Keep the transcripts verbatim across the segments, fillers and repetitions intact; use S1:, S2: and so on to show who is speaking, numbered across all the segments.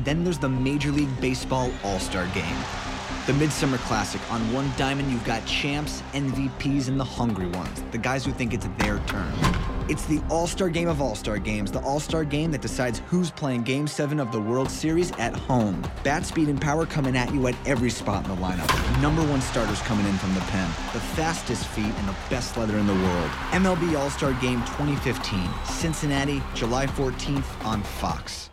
S1: And then there's the Major League Baseball All-Star Game. The Midsummer Classic. On one diamond, you've got champs, M V Ps, and the hungry ones, the guys who think it's their turn. It's the All-Star Game of All-Star Games, the All-Star Game that decides who's playing Game seven of the World Series at home. Bat speed and power coming at you at every spot in the lineup. Number one starters coming in from the pen, the fastest feet, and the best leather in the world. M L B All-Star Game twenty fifteen, Cincinnati, July fourteenth on Fox.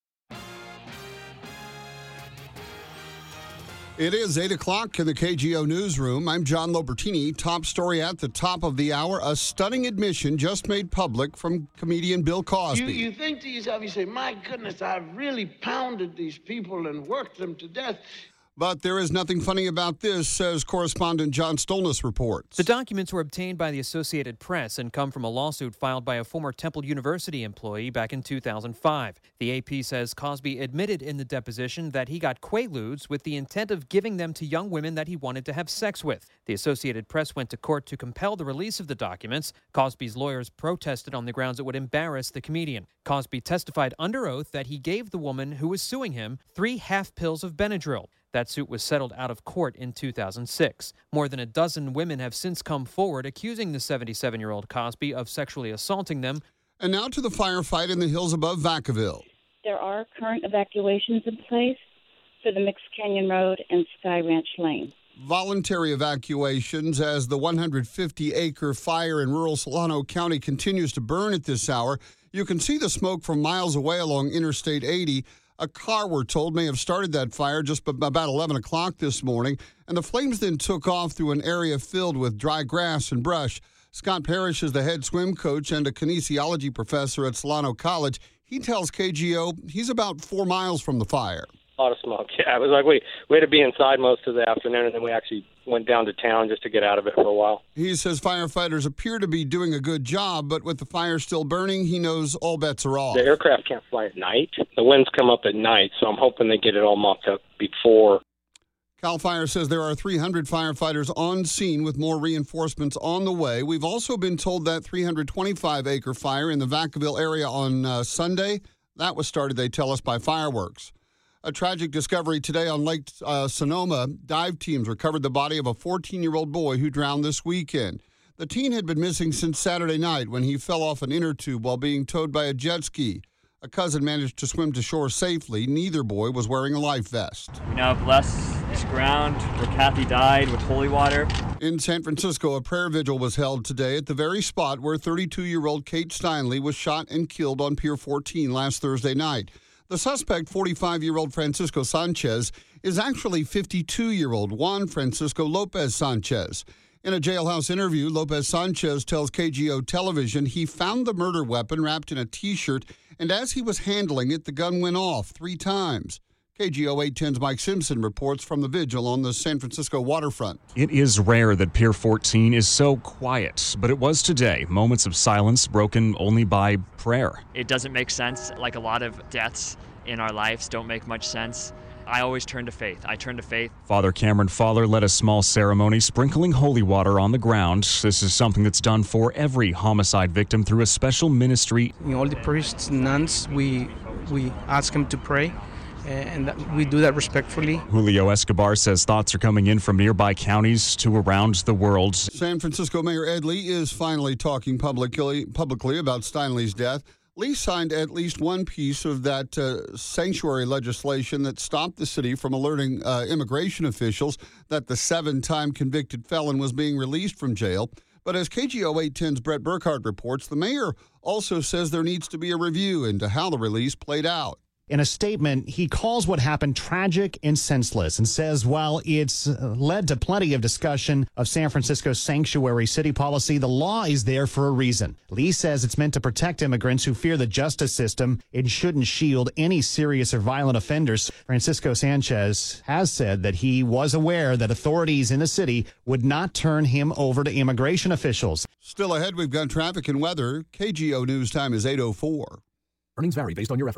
S2: It is eight o'clock in the K G O newsroom. I'm John Lobertini. Top story at the top of the hour. A stunning admission just made public from comedian Bill Cosby.
S3: You, you think to yourself, you say, my goodness, I've really pounded these people and worked them to death.
S2: But there is nothing funny about this, says correspondent John Stolnis reports.
S4: The documents were obtained by the Associated Press and come from a lawsuit filed by a former Temple University employee back in two thousand five. The A P says Cosby admitted in the deposition that he got Quaaludes with the intent of giving them to young women that he wanted to have sex with. The Associated Press went to court to compel the release of the documents. Cosby's lawyers protested on the grounds it would embarrass the comedian. Cosby testified under oath that he gave the woman who was suing him three half pills of Benadryl. That suit was settled out of court in two thousand six. More than a dozen women have since come forward accusing the seventy-seven-year-old Cosby of sexually assaulting them.
S2: And now to the firefight in the hills above Vacaville.
S5: There are current evacuations in place for the Mixed Canyon Road and Sky Ranch Lane.
S2: Voluntary evacuations as the one hundred fifty acre fire in rural Solano County continues to burn at this hour. You can see the smoke from miles away along Interstate eighty. A car, we're told, may have started that fire just about eleven o'clock this morning, and the flames then took off through an area filled with dry grass and brush. Scott Parrish is the head swim coach and a kinesiology professor at Solano College. He tells K G O he's about four miles from the fire.
S6: A lot of smoke, yeah. It was like we, we had to be inside most of the afternoon, and then we actually went down to town just to get out of it for a while.
S2: He says firefighters appear to be doing a good job, but with the fire still burning, he knows all bets are off.
S6: The aircraft can't fly at night. The winds come up at night, so I'm hoping they get it all mopped up before.
S2: CAL FIRE says there are three hundred firefighters on scene with more reinforcements on the way. We've also been told that three hundred twenty-five acre fire in the Vacaville area on uh, Sunday, that was started, they tell us, by fireworks. A tragic discovery today on Lake uh, Sonoma. Dive teams recovered the body of a fourteen-year-old boy who drowned this weekend. The teen had been missing since Saturday night when he fell off an inner tube while being towed by a jet ski. A cousin managed to swim to shore safely. Neither boy was wearing a life vest.
S7: We now have blessed this ground where Kathy died with holy water.
S2: In San Francisco, a prayer vigil was held today at the very spot where thirty-two-year-old Kate Steinle was shot and killed on Pier fourteen last Thursday night. The suspect, forty-five-year-old Francisco Sanchez, is actually fifty-two-year-old Juan Francisco Lopez Sanchez. In a jailhouse interview, Lopez Sanchez tells K G O Television he found the murder weapon wrapped in a T-shirt, and as he was handling it, the gun went off three times. K G O eight ten's Mike Simpson reports from the vigil on the San Francisco waterfront.
S8: It is rare that Pier fourteen is so quiet, but it was today. Moments of silence broken only by prayer.
S7: It doesn't make sense. Like a lot of deaths in our lives don't make much sense. I always turn to faith. I turn to faith.
S8: Father Cameron Fowler led a small ceremony sprinkling holy water on the ground. This is something that's done for every homicide victim through a special ministry.
S9: You know, all the priests and nuns, we, we ask them to pray. And that we do that respectfully.
S8: Julio Escobar says thoughts are coming in from nearby counties to around the world.
S2: San Francisco Mayor Ed Lee is finally talking publicly, publicly about Steinle's death. Lee signed at least one piece of that uh, sanctuary legislation that stopped the city from alerting uh, immigration officials that the seven-time convicted felon was being released from jail. But as K G O eight ten's Brett Burkhardt reports, the mayor also says there needs to be a review into how the release played out.
S10: In a statement, he calls what happened tragic and senseless and says while it's led to plenty of discussion of San Francisco's sanctuary city policy, the law is there for a reason. Lee says it's meant to protect immigrants who fear the justice system. It shouldn't shield any serious or violent offenders. Francisco Sanchez has said that he was aware that authorities in the city would not turn him over to immigration officials.
S2: Still ahead, we've got traffic and weather. K G O News Time is eight oh four.
S11: Earnings vary based on your effort.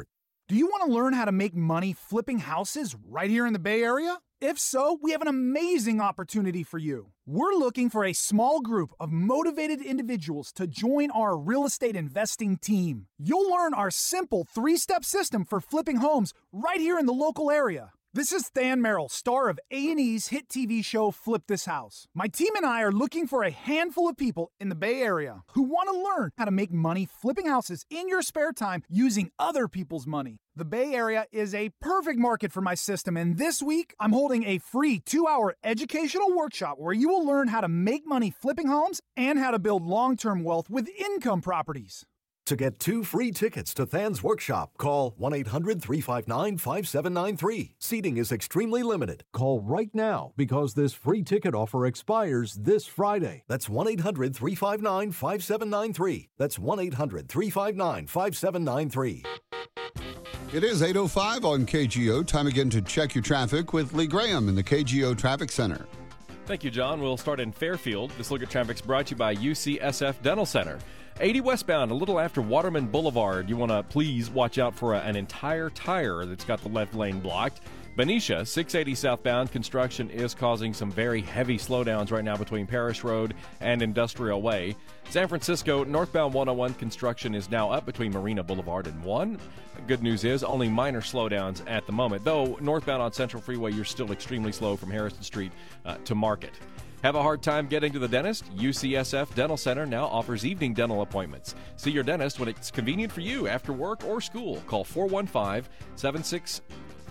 S11: Do you want to learn how to make money flipping houses right here in the Bay Area? If so, we have an amazing opportunity for you. We're looking for a small group of motivated individuals to join our real estate investing team. You'll learn our simple three-step system for flipping homes right here in the local area. This is Than Merrill, star of A and E's hit T V show Flip This House. My team and I are looking for a handful of people in the Bay Area who want to learn how to make money flipping houses in your spare time using other people's money. The Bay Area is a perfect market for my system, and this week I'm holding a free two-hour educational workshop where you will learn how to make money flipping homes and how to build long-term wealth with income properties.
S12: To get two free tickets to Than's workshop, call one eight hundred three five nine five seven nine three. Seating is extremely limited. Call right now because this free ticket offer expires this Friday. That's one eight hundred three five nine five seven nine three. That's one eight hundred three five nine five seven nine three.
S2: It is eight oh five on K G O. Time again to check your traffic with Lee Graham in the K G O Traffic Center.
S13: Thank you, John. We'll start in Fairfield. This look at traffic's brought to you by U C S F Dental Center. eighty westbound, a little after Waterman Boulevard. You want to please watch out for a, an entire tire that's got the left lane blocked. Benicia, six eighty southbound, construction is causing some very heavy slowdowns right now between Parish Road and Industrial Way. San Francisco, northbound one oh one, construction is now up between Marina Boulevard and one. Good news is only minor slowdowns at the moment, though northbound on Central Freeway, you're still extremely slow from Harrison Street uh, to Market. Have a hard time getting to the dentist? U C S F Dental Center now offers evening dental appointments. See your dentist when it's convenient for you after work or school. Call four one five, seven six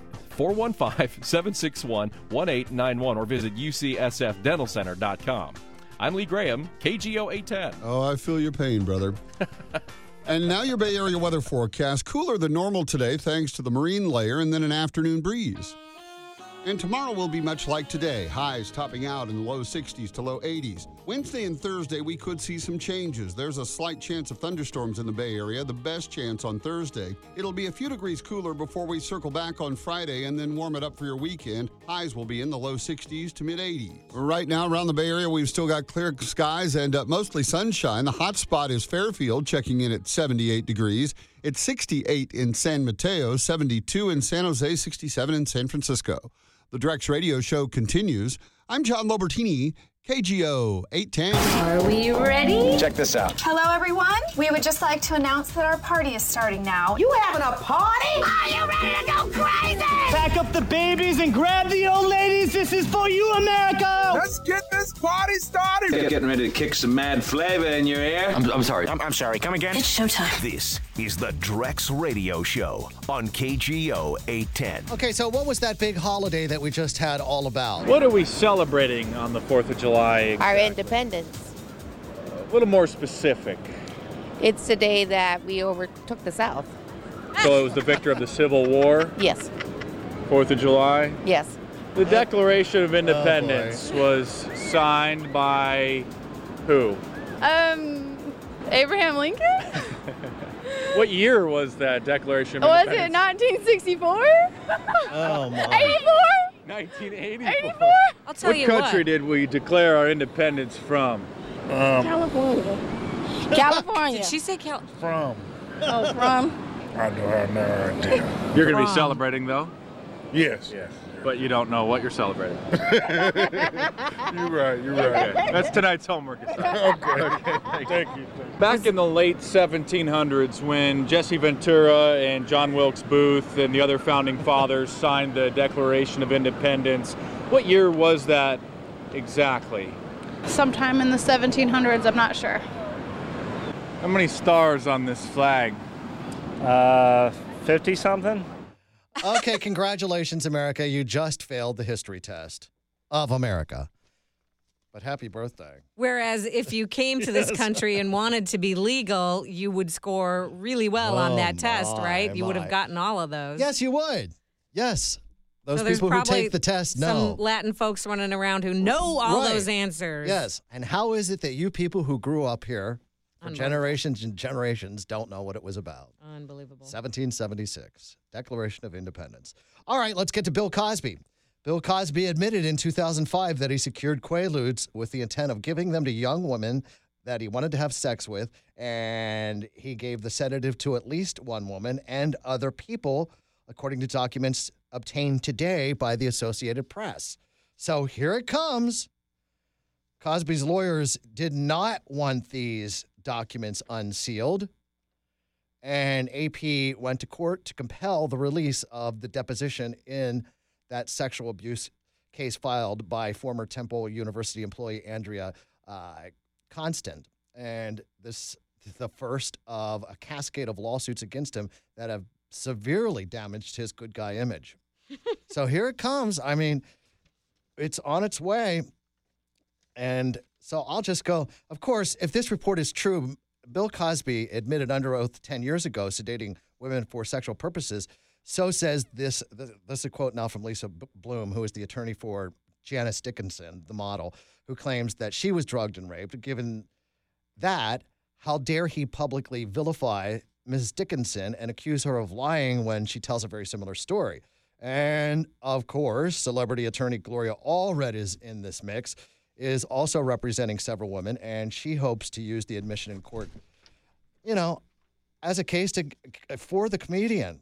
S13: one, one eight nine one or visit U C S F dental center dot com. I'm Lee Graham, K G O eight ten.
S2: Oh, I feel your pain, brother. And now your Bay Area weather forecast. Cooler than normal today thanks to the marine layer and then an afternoon breeze. And tomorrow will be much like today. Highs topping out in the low sixties to low eighties. Wednesday and Thursday, we could see some changes. There's a slight chance of thunderstorms in the Bay Area, the best chance on Thursday. It'll be a few degrees cooler before we circle back on Friday and then warm it up for your weekend. Highs will be in the low sixties to mid eighties. Right now, around the Bay Area, we've still got clear skies and uh, mostly sunshine. The hot spot is Fairfield, checking in at seventy-eight degrees. It's sixty-eight in San Mateo, seventy-two in San Jose, sixty-seven in San Francisco. The Drex Radio Show continues. I'm John Lobertini, K G O eight ten.
S14: Are we ready?
S15: Check this out.
S14: Hello, everyone. We would just like to announce that our party is starting now.
S15: You having a party? Are you ready to go crazy?
S16: Pack up the babies and grab the old ladies. This is for you, America.
S17: Let's get this party started.
S18: Getting ready to kick some mad flavor in your ear.
S15: I'm, I'm sorry. I'm, I'm sorry. Come again?
S14: It's showtime.
S12: This is the Drex Radio Show on K G O eight ten.
S19: Okay, so what was that big holiday that we just had all about?
S20: What are we celebrating on the fourth of July? Exactly?
S21: Our independence.
S20: A little more specific.
S21: It's the day that we overtook the South.
S20: So it was the victor of the Civil War?
S21: Yes.
S20: fourth of July?
S21: Yes.
S20: The Declaration of Independence oh was signed by who?
S22: Um, Abraham Lincoln?
S20: What year was that Declaration of
S22: was
S20: Independence?
S22: Was it nineteen sixty-four?
S19: Oh, my.
S22: eighty-four?
S20: nineteen eighty-four.
S22: eighty-four?
S21: I'll tell
S20: what
S21: you
S20: country
S21: what.
S20: did we declare our independence from?
S22: Um, California. California.
S21: Did she say Cal?
S17: From.
S22: Oh, from?
S17: I do have no idea.
S20: You're going to be celebrating, though?
S17: Yes.
S20: Yes. But you don't know what you're celebrating.
S17: You're right, you're right.
S20: Okay. That's tonight's homework assignment.
S17: Okay.
S20: Okay.
S17: Thank you. Thank you.
S20: Back in the late seventeen hundreds, when Jesse Ventura and John Wilkes Booth and the other founding fathers signed the Declaration of Independence, what year was that exactly?
S22: Sometime in the seventeen hundreds, I'm not sure.
S20: How many stars on this flag?
S16: Uh, fifty something.
S19: Okay, congratulations, America. You just failed the history test of America. But happy birthday.
S23: Whereas if you came to this
S19: Yes.
S23: country and wanted to be legal, you would score really well on
S19: Oh,
S23: that test,
S19: my,
S23: right? You would have
S19: my.
S23: gotten all of those.
S19: Yes, you would. Yes. Those
S23: So there's
S19: people who
S23: probably
S19: take the test
S23: some
S19: know.
S23: Latin folks running around who know all
S19: Right.
S23: those answers.
S19: Yes. And how is it that you people who grew up here for
S23: Unbelievable.
S19: generations and generations don't know what it was about?
S23: Unbelievable.
S19: seventeen seventy-six, Declaration of Independence. All right, let's get to Bill Cosby. Bill Cosby admitted in two thousand five that he secured Quaaludes with the intent of giving them to young women that he wanted to have sex with, and he gave the sedative to at least one woman and other people, according to documents obtained today by the Associated Press. So here it comes. Cosby's lawyers did not want these documents unsealed, and A P went to court to compel the release of the deposition in that sexual abuse case filed by former Temple University employee Andrea uh, Constant. And this is the first of a cascade of lawsuits against him that have severely damaged his good guy image. So here it comes. I mean, it's on its way. And so I'll just go, of course, if this report is true, Bill Cosby admitted under oath ten years ago sedating women for sexual purposes. So says this, this is a quote now from Lisa Bloom, who is the attorney for Janice Dickinson, the model, who claims that she was drugged and raped. Given that, how dare he publicly vilify Missus Dickinson and accuse her of lying when she tells a very similar story? And, of course, celebrity attorney Gloria Allred is in this mix, is also representing several women, and she hopes to use the admission in court, you know, as a case to for the comedian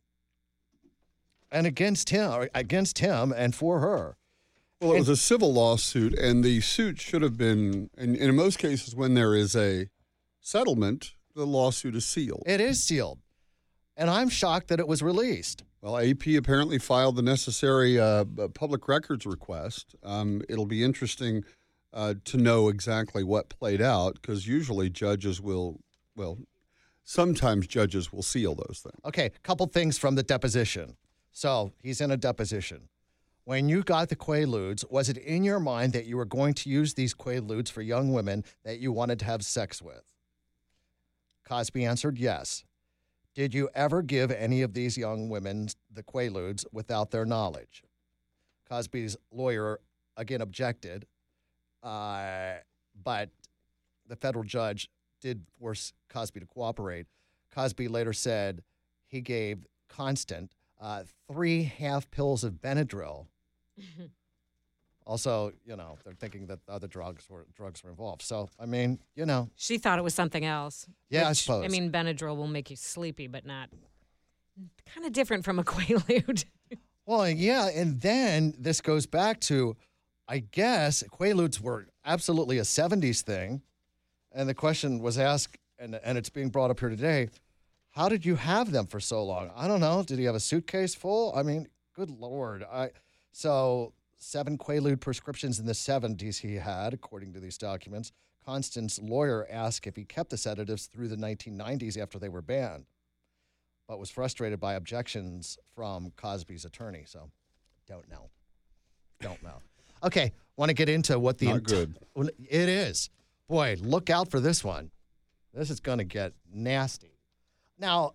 S19: and against him, or against him and for her.
S2: Well, it was a civil lawsuit, and the suit should have been, and in most cases when there is a settlement, the lawsuit is sealed.
S19: It is sealed, and I'm shocked that it was released.
S2: Well, A P apparently filed the necessary uh, public records request. Um, it'll be interesting uh, to know exactly what played out, because usually judges will, well, sometimes judges will seal those things.
S19: Okay, a couple things from the deposition. So he's in a deposition. When you got the Quaaludes, was it in your mind that you were going to use these Quaaludes for young women that you wanted to have sex with? Cosby answered yes. Did you ever give any of these young women the Quaaludes without their knowledge? Cosby's lawyer again objected, uh, but the federal judge did force Cosby to cooperate. Cosby later said he gave Constant uh, three half pills of Benadryl. Also, you know, they're thinking that other drugs were drugs were involved. So, I mean, you know.
S23: She thought it was something else.
S19: Yeah, I
S23: which,
S19: suppose.
S23: I mean, Benadryl will make you sleepy, but not kind of different from a Quaalude.
S19: Well, yeah, and then this goes back to, I guess, Quaaludes were absolutely a seventies thing. And the question was asked, and, and it's being brought up here today, how did you have them for so long? I don't know. Did he have a suitcase full? I mean, good Lord. I So seven Quaalude prescriptions in the seventies he had, according to these documents. Constant's lawyer asked if he kept the sedatives through the nineteen nineties after they were banned, but was frustrated by objections from Cosby's attorney. So, don't know. Don't know. Okay, want to get into what the...
S2: Not good.
S19: It is. Boy, look out for this one. This is going to get nasty. Now,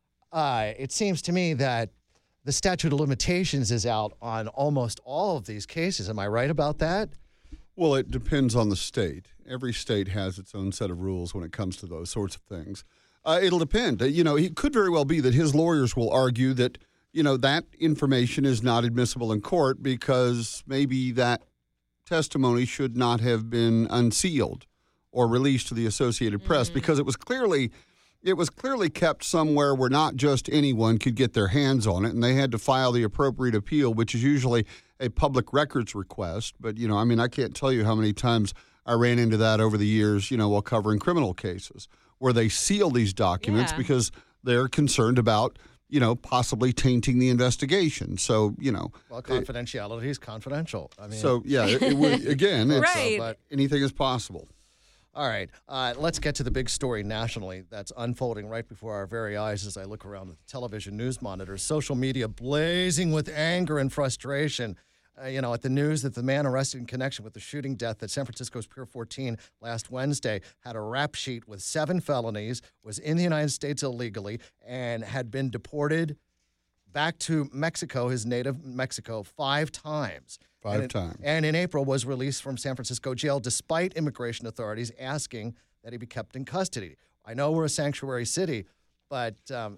S19: uh, it seems to me that the statute of limitations is out on almost all of these cases. Am I right about that?
S2: Well, it depends on the state. Every state has its own set of rules when it comes to those sorts of things. Uh, it'll depend. Uh, you know, it could very well be that his lawyers will argue that, you know, that information is not admissible in court because maybe that testimony should not have been unsealed or released to the Associated Press mm-hmm. because it was clearly... It was clearly kept somewhere where not just anyone could get their hands on it, and they had to file the appropriate appeal, which is usually a public records request. But, you know, I mean, I can't tell you how many times I ran into that over the years, you know, while covering criminal cases, where they seal these documents
S23: Yeah.
S2: because they're concerned about, you know, possibly tainting the investigation. So, you know.
S19: Well, confidentiality is confidential. I mean,
S2: So, yeah, it, it would, again, it's,
S23: Right.
S2: uh, but anything is possible.
S19: All right, uh, let's get to the big story nationally that's unfolding right before our very eyes as I look around the television news monitors. Social media blazing with anger and frustration, uh, you know, at the news that the man arrested in connection with the shooting death at San Francisco's Pier fourteen last Wednesday had a rap sheet with seven felonies, was in the United States illegally, and had been deported back to Mexico, his native Mexico, five times.
S2: Five
S19: and in,
S2: times.
S19: And in April was released from San Francisco jail despite immigration authorities asking that he be kept in custody. I know we're a sanctuary city, but um,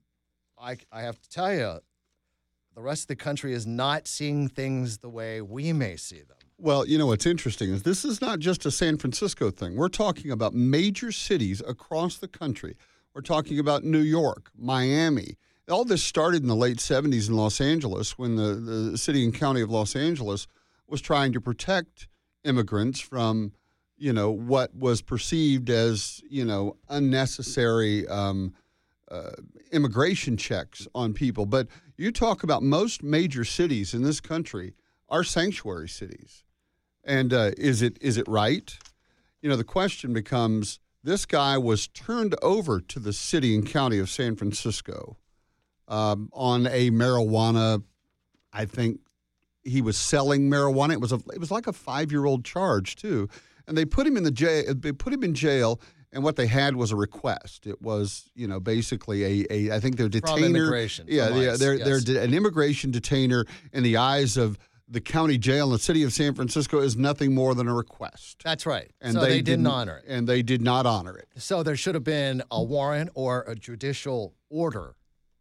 S19: I, I have to tell you, the rest of the country is not seeing things the way we may see them.
S2: Well, you know what's interesting is this is not just a San Francisco thing. We're talking about major cities across the country. We're talking about New York, Miami. All this started in the late seventies in Los Angeles when the, the city and county of Los Angeles was trying to protect immigrants from, you know, what was perceived as, you know, unnecessary um, uh, immigration checks on people. But you talk about most major cities in this country are sanctuary cities. And uh, is it is it right? You know, the question becomes, this guy was turned over to the city and county of San Francisco um, on a marijuana, I think he was selling marijuana. It was a it was like a five-year-old charge, too. And they put him in the jail. They put him in jail, and what they had was a request. It was, you know, basically a, a I think they're detainer.
S19: From immigration.
S2: Yeah,
S19: from
S2: they're,
S19: ICE,
S2: they're,
S19: yes.
S2: they're de- an immigration detainer in the eyes of the county jail in the city of San Francisco is nothing more than a request.
S19: That's right.
S2: And
S19: so
S2: they,
S19: they, didn't
S2: didn't
S19: honor it.
S2: And they did not honor it.
S19: So there should have been a warrant or a judicial order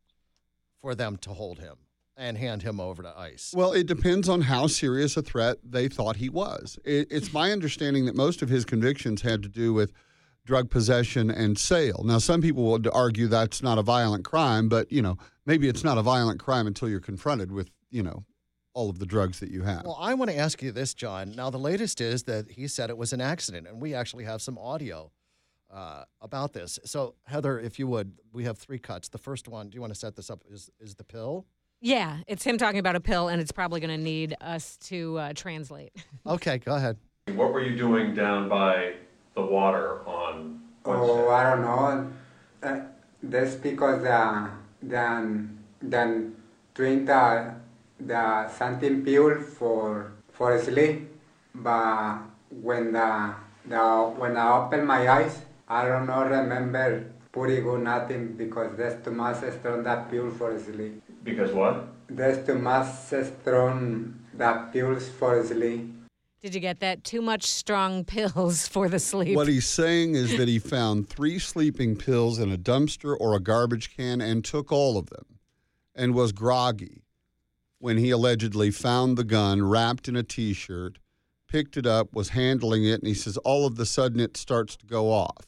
S19: for them to hold him and hand him over to ICE.
S2: Well, it depends on how serious a threat they thought he was. It, it's my understanding that most of his convictions had to do with drug possession and sale. Now, some people would argue that's not a violent crime, but, you know, maybe it's not a violent crime until you're confronted with, you know, all of the drugs that you have.
S19: Well, I want to ask you this, John. Now, the latest is that he said it was an accident, and we actually have some audio uh, about this. So, Heather, if you would, we have three cuts. The first one, do you want to set this up, is, is the pill?
S23: Yeah, it's him talking about a pill, and it's probably going to need us to uh, translate.
S19: Okay, go ahead.
S1: What were you doing down by the water on Wednesday?
S3: Oh, I don't know. Uh, that's because the, the, the drink the the something pill for for sleep, but when the the when I open my eyes, I don't know remember pretty good nothing because there's too much strong that pill for sleep.
S1: Because what?
S3: There's too much strong that pills for sleep.
S23: Did you get that? Too much strong pills for the sleep.
S2: What he's saying is that he found three sleeping pills in a dumpster or a garbage can and took all of them and was groggy when he allegedly found the gun wrapped in a T-shirt, picked it up, was handling it, and he says all of a sudden it starts to go off.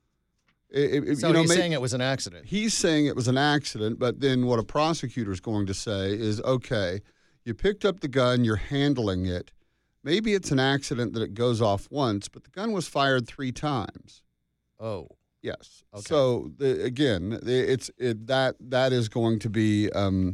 S2: It, it,
S19: so
S2: you know,
S19: he's
S2: may,
S19: saying it was an accident.
S2: He's saying it was an accident, but then what a prosecutor is going to say is, okay, you picked up the gun, you're handling it. Maybe it's an accident that it goes off once, but the gun was fired three times.
S19: Oh.
S2: Yes.
S19: Okay. So,
S2: the, again, it's it, that that is going to be... Um,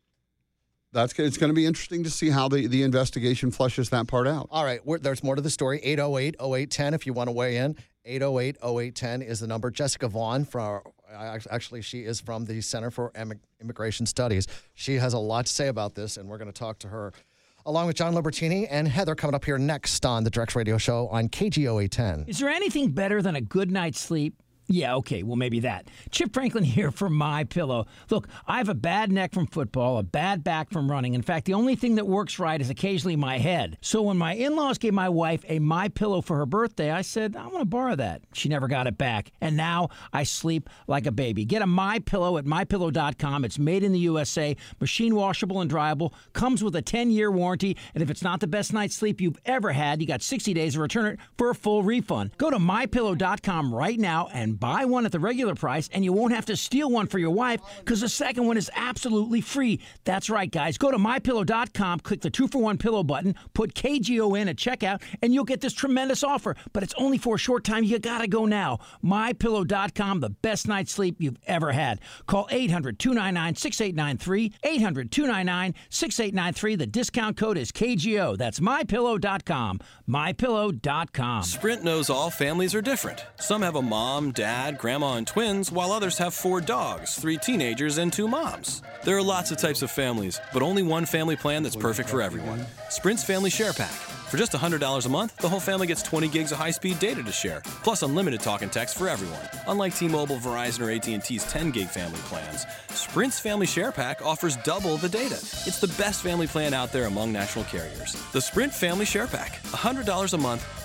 S2: That's it's going to be interesting to see how the, the investigation flushes that part out.
S19: All right, we're, there's more to the story. eight oh eight, oh eight one oh if you want to weigh in. eight oh eight, oh eight one oh is the number. Jessica Vaughn, from, actually, she is from the Center for Immigration Studies. She has a lot to say about this, and we're going to talk to her along with John Libertini and Heather coming up here next on the Drex Radio Show on K G O eight ten.
S4: Is there anything better than a good night's sleep? Yeah, okay, well, maybe that. Chip Franklin here for MyPillow. Look, I have a bad neck from football, a bad back from running. In fact, the only thing that works right is occasionally my head. So when my in-laws gave my wife a MyPillow for her birthday, I said, I want to borrow that. She never got it back. And now I sleep like a baby. Get a MyPillow at my pillow dot com. It's made in the U S A, machine washable and dryable, comes with a ten-year warranty, and if it's not the best night's sleep you've ever had, you got sixty days to return it for a full refund. Go to my pillow dot com right now and buy one at the regular price, and you won't have to steal one for your wife because the second one is absolutely free. That's right, guys. Go to my pillow dot com, click the two for one pillow button, put K G O in at checkout, and you'll get this tremendous offer. But it's only for a short time. You got to go now. my pillow dot com, the best night's sleep you've ever had. Call eight hundred, two nine nine, six eight nine three, eight hundred, two nine nine, six eight nine three. The discount code is K G O. That's my pillow dot com. my pillow dot com.
S24: Sprint knows all families are different. Some have a mom, dad, grandma, and twins, while others have four dogs, three teenagers, and two moms. There are lots of types of families, but only one family plan that's perfect for everyone. Sprint's Family Share Pack. For just one hundred dollars a month, the whole family gets twenty gigs of high-speed data to share, plus unlimited talk and text for everyone. Unlike T-Mobile, Verizon, or A T and T's ten gig family plans, Sprint's Family Share Pack offers double the data. It's the best family plan out there among national carriers. The Sprint Family Share Pack. one hundred dollars a month,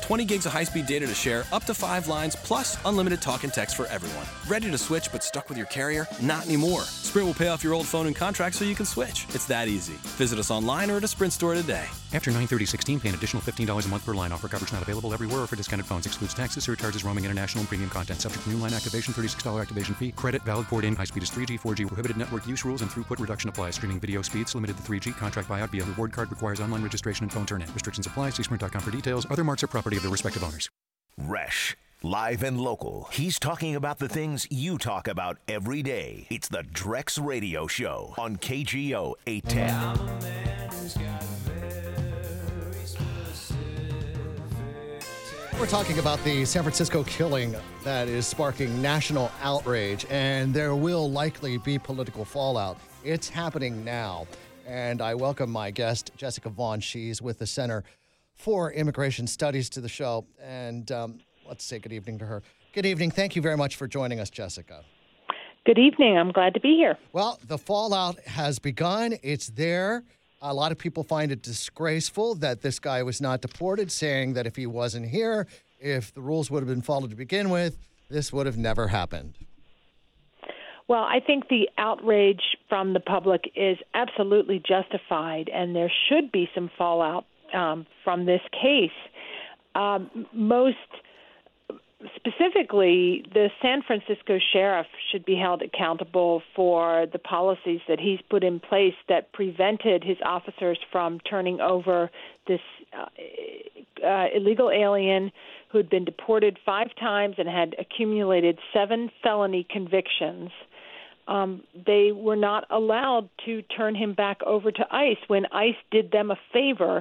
S24: twenty gigs of high-speed data to share, up to five lines, plus unlimited talk and text for everyone. Ready to switch but stuck with your carrier? Not anymore. Sprint will pay off your old phone and contract so you can switch. It's that easy. Visit us online or at a Sprint store today.
S8: After nine thirty sixteen, pay an additional fifteen dollars a month per line. Offer coverage not available everywhere or for discounted phones. Excludes taxes, surcharges, roaming, international, and premium content. Subject to new line activation, thirty-six dollars activation fee. Credit valid port in. High speed is three G, four G. Prohibited network use rules and throughput reduction applies. Streaming video speeds limited to three G. Contract buyout via reward card requires online registration and phone turn-in. Restrictions apply. See sprint dot com for details. Other marks are property of the respective owners.
S5: Resch, live and local. He's talking about the things you talk about every day. It's the Drex Radio Show on K G O eight ten.
S19: We're talking about the San Francisco killing that is sparking national outrage, and there will likely be political fallout. It's happening now. And I welcome my guest, Jessica Vaughn. She's with the Center for Immigration Studies to the show. And um, let's say good evening to her. Good evening. Thank you very much for joining us, Jessica.
S6: Good evening. I'm glad to be here.
S19: Well, the fallout has begun. It's there. A lot of people find it disgraceful that this guy was not deported, saying that if he wasn't here, if the rules would have been followed to begin with, this would have never happened.
S6: Well, I think the outrage from the public is absolutely justified, and there should be some fallout um, from this case. Um, most specifically, the San Francisco sheriff should be held accountable for the policies that he's put in place that prevented his officers from turning over this uh, uh, illegal alien who had been deported five times and had accumulated seven felony convictions. Um, they were not allowed to turn him back over to ICE when ICE did them a favor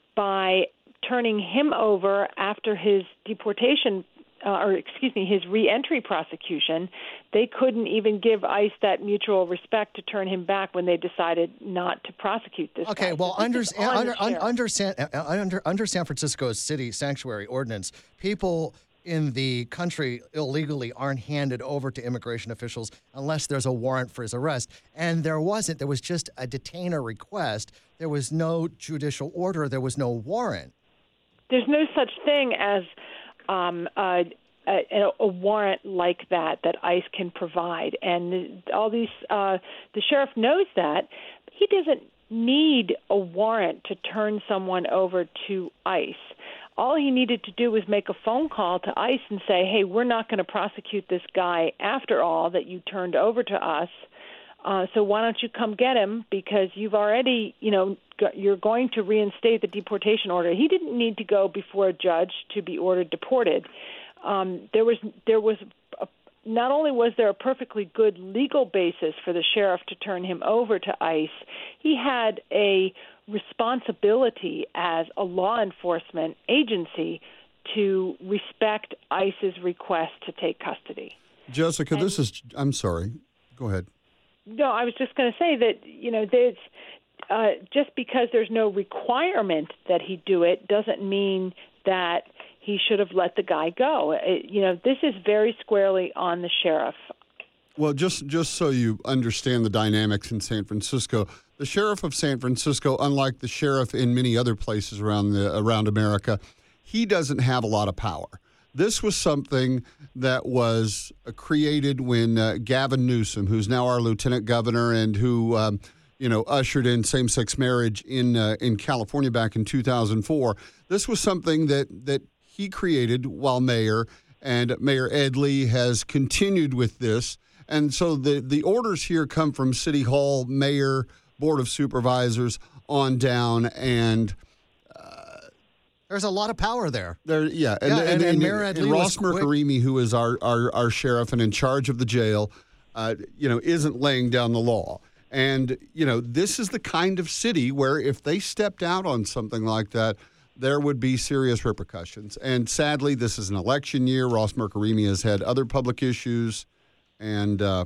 S6: by turning him over after his deportation Uh, or excuse me, his reentry prosecution. They couldn't even give ICE that mutual respect to turn him back when they decided not to prosecute this
S19: Okay,
S6: guy.
S19: well,
S6: So
S19: under,
S6: this is on
S19: under,
S6: the
S19: un,
S6: sheriff.
S19: under, San, uh, under, under San Francisco's city sanctuary ordinance, people in the country illegally aren't handed over to immigration officials unless there's a warrant for his arrest. And there wasn't. There was just a detainer request. There was no judicial order. There was no warrant.
S6: There's no such thing as um, a, a, a warrant like that that ICE can provide. And all these, uh, the sheriff knows that. He doesn't need a warrant to turn someone over to ICE. All he needed to do was make a phone call to ICE and say, hey, we're not going to prosecute this guy after all that you turned over to us. Uh, so why don't you come get him, because you've already, you know, you're going to reinstate the deportation order. He didn't need to go before a judge to be ordered deported. Um, there was there was a, not only was there a perfectly good legal basis for the sheriff to turn him over to ICE, he had a responsibility as a law enforcement agency to respect ICE's request to take custody.
S2: Jessica, and, this is, I'm sorry. Go ahead.
S6: No, I was just going to say that, you know, there's, uh, just because there's no requirement that he do it doesn't mean that he should have let the guy go. It, you know, this is very squarely on the sheriff.
S2: Well, just just so you understand the dynamics in San Francisco, the sheriff of San Francisco, unlike the sheriff in many other places around the around America, he doesn't have a lot of power. This was something that was uh, created when uh, Gavin Newsom, who's now our lieutenant governor and who, um, you know, ushered in same-sex marriage in uh, in California back in two thousand four. This was something that that he created while mayor, and Mayor Ed Lee has continued with this. And so the, the orders here come from City Hall, Mayor, Board of Supervisors on down, and uh,
S19: there's a lot of power there.
S2: There, yeah,
S19: and, yeah, and, and, and, and Mayor Ed Lee
S2: Ross Mercarimi, who is our, our our sheriff and in charge of the jail, uh, you know, isn't laying down the law. And you know, this is the kind of city where if they stepped out on something like that, there would be serious repercussions. And sadly, this is an election year. Ross Mercarimi has had other public issues. And, uh,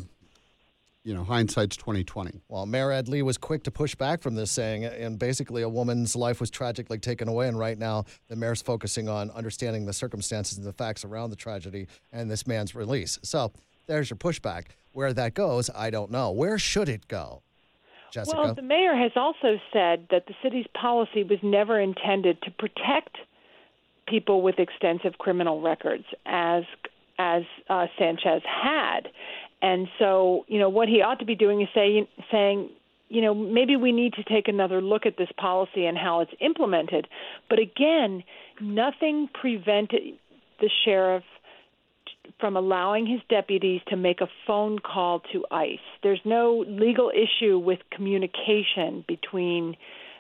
S2: you know, hindsight's twenty twenty.
S19: Well, Mayor Ed Lee was quick to push back from this, saying, and basically a woman's life was tragically taken away. And right now, the mayor's focusing on understanding the circumstances and the facts around the tragedy and this man's release. So there's your pushback. Where that goes, I don't know. Where should it go, Jessica?
S6: Well, the mayor has also said that the city's policy was never intended to protect people with extensive criminal records, as as uh, Sanchez had. And so, you know, what he ought to be doing is say, saying, you know, maybe we need to take another look at this policy and how it's implemented. But again, nothing prevented the sheriff from allowing his deputies to make a phone call to ICE. There's no legal issue with communication between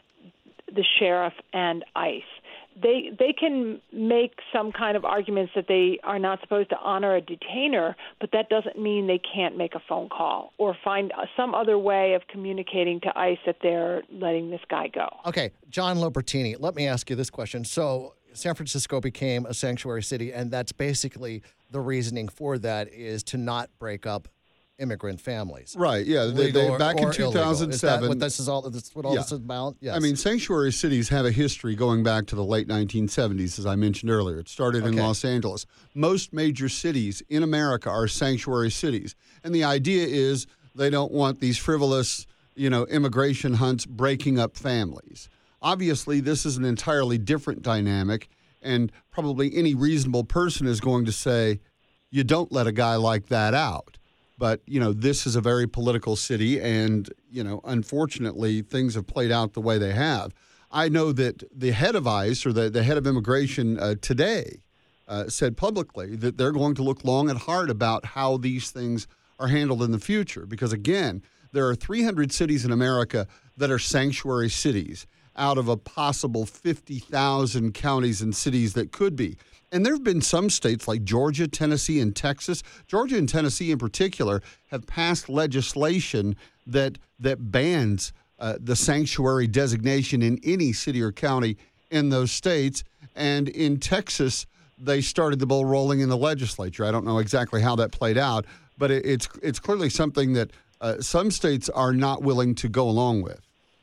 S6: the sheriff and ICE. They they can make some kind of arguments that they are not supposed to honor a detainer, but that doesn't mean they can't make a phone call or find some other way of communicating to ICE that they're letting this guy go.
S19: Okay, John Lobertini, let me ask you this question. So San Francisco became a sanctuary city, and that's basically the reasoning for that is to not break up immigrant families.
S2: Right, yeah. They,
S19: Legal
S2: they,
S19: or-
S2: back
S19: or
S2: in two thousand seven.
S19: illegal. Is that what this is all, that's what all
S2: Yeah.
S19: this is about? Yes.
S2: I mean, sanctuary cities have a history going back to the late nineteen seventies, as I mentioned earlier. It started in
S19: Okay.
S2: Los Angeles. Most major cities in America are sanctuary cities. And the idea is they don't want these frivolous, you know, immigration hunts breaking up families. Obviously, this is an entirely different dynamic, and probably any reasonable person is going to say, you don't let a guy like that out. But, you know, this is a very political city, and, you know, unfortunately, things have played out the way they have. I know that the head of ICE, or the, the head of immigration uh, today, uh, said publicly that they're going to look long and hard about how these things are handled in the future. Because, again, there are three hundred cities in America that are sanctuary cities out of a possible fifty thousand counties and cities that could be. And there have been some states like Georgia, Tennessee, and Texas. Georgia and Tennessee in particular have passed legislation that that bans uh, the sanctuary designation in any city or county in those states. And in Texas, they started the ball rolling in the legislature. I don't know exactly how that played out, but it, it's it's clearly something that uh, some states are not willing to go along with.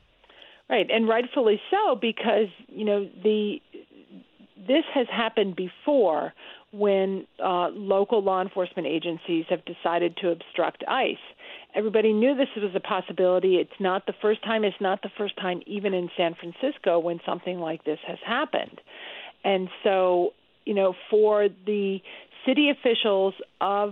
S6: Right, and rightfully so, because, you know, the this has happened before when uh, local law enforcement agencies have decided to obstruct ICE. Everybody knew this was a possibility. It's not the first time. It's not the first time even in San Francisco when something like this has happened. And so, you know, for the city officials of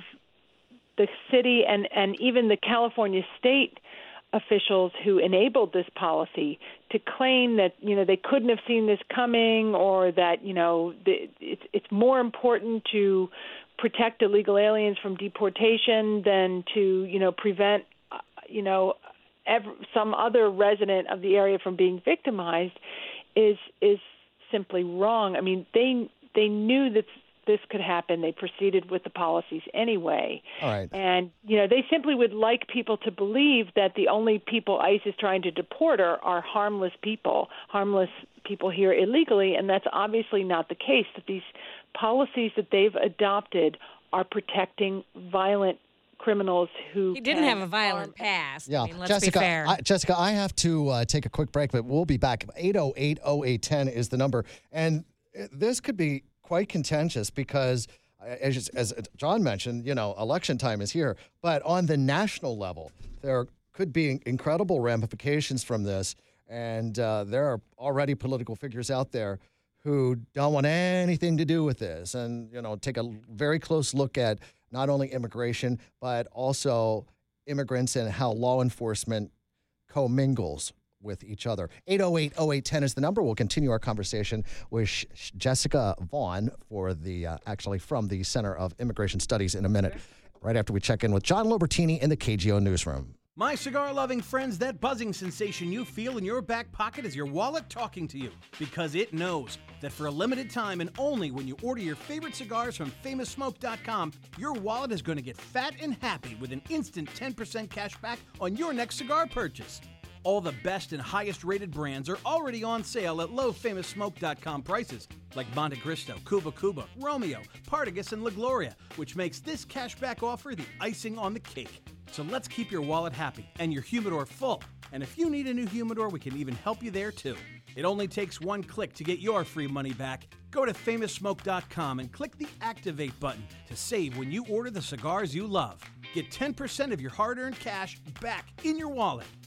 S6: the city and, and even the California state officials who enabled this policy to claim that, you know, they couldn't have seen this coming, or that, you know, the, it's it's more important to protect illegal aliens from deportation than to, you know, prevent, uh, you know, ever, some other resident of the area from being victimized is is simply wrong. I mean, they they knew that this could happen. They proceeded with the policies anyway.
S19: All right.
S6: And, you know, they simply would like people to believe that the only people ICE is trying to deport are, are harmless people, harmless people here illegally, and that's obviously not the case, that these policies that they've adopted are protecting violent criminals who
S23: He didn't
S6: can
S23: have a violent past.
S19: Yeah,
S23: I mean, let's
S19: Jessica,
S23: be fair.
S19: I, Jessica, I have to uh, take a quick break, but we'll be back. eight oh eight, oh eight one oh is the number. And uh, this could be quite contentious because, uh, as, as John mentioned, you know, election time is here. But on the national level, there could be incredible ramifications from this. And uh, there are already political figures out there who don't want anything to do with this, and, you know, take a very close look at not only immigration, but also immigrants and how law enforcement commingles with each other. eight oh eight, oh eight one oh is the number. We'll continue our conversation with Sh- Sh- Jessica Vaughn for the, uh, actually from the Center of Immigration Studies in a minute, right after we check in with John Lobertini in the K G O Newsroom.
S7: My cigar-loving friends, that buzzing sensation you feel in your back pocket is your wallet talking to you, because it knows that for a limited time and only when you order your favorite cigars from famous smoke dot com, your wallet is going to get fat and happy with an instant ten percent cash back on your next cigar purchase. All the best and highest rated brands are already on sale at low famous smoke dot com prices, like Monte Cristo, Cuba Cuba, Romeo, Partagas, and La Gloria, which makes this cashback offer the icing on the cake. So let's keep your wallet happy and your humidor full. And if you need a new humidor, we can even help you there too. It only takes one click to get your free money back. Go to famous smoke dot com and click the Activate button to save when you order the cigars you love. Get ten percent of your hard-earned cash back in your wallet.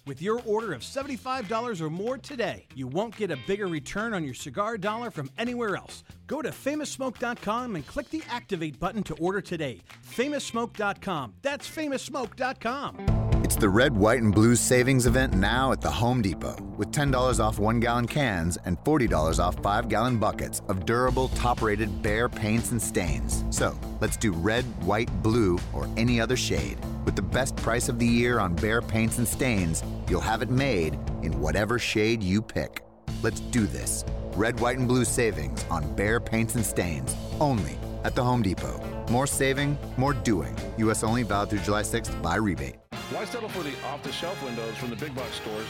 S7: With your order of seventy-five dollars or more today, you won't get a bigger return on your cigar dollar from anywhere else. Go to famous smoke dot com and click the Activate button to order today. famous smoke dot com. That's famous smoke dot com.
S9: It's the Red, White, and Blue Savings Event now at the Home Depot with ten dollars off one-gallon cans and forty dollars off five-gallon buckets of durable, top-rated Behr paints and stains. So, let's do red, white, blue, or any other shade. With the best price of the year on Behr paints and stains, you'll have it made in whatever shade you pick. Let's do this. Red, White, and Blue savings on Behr paints and stains, only at the Home Depot. More saving, more doing. U S only, valid through July sixth by rebate.
S10: Why settle for the off-the-shelf windows from the big box stores?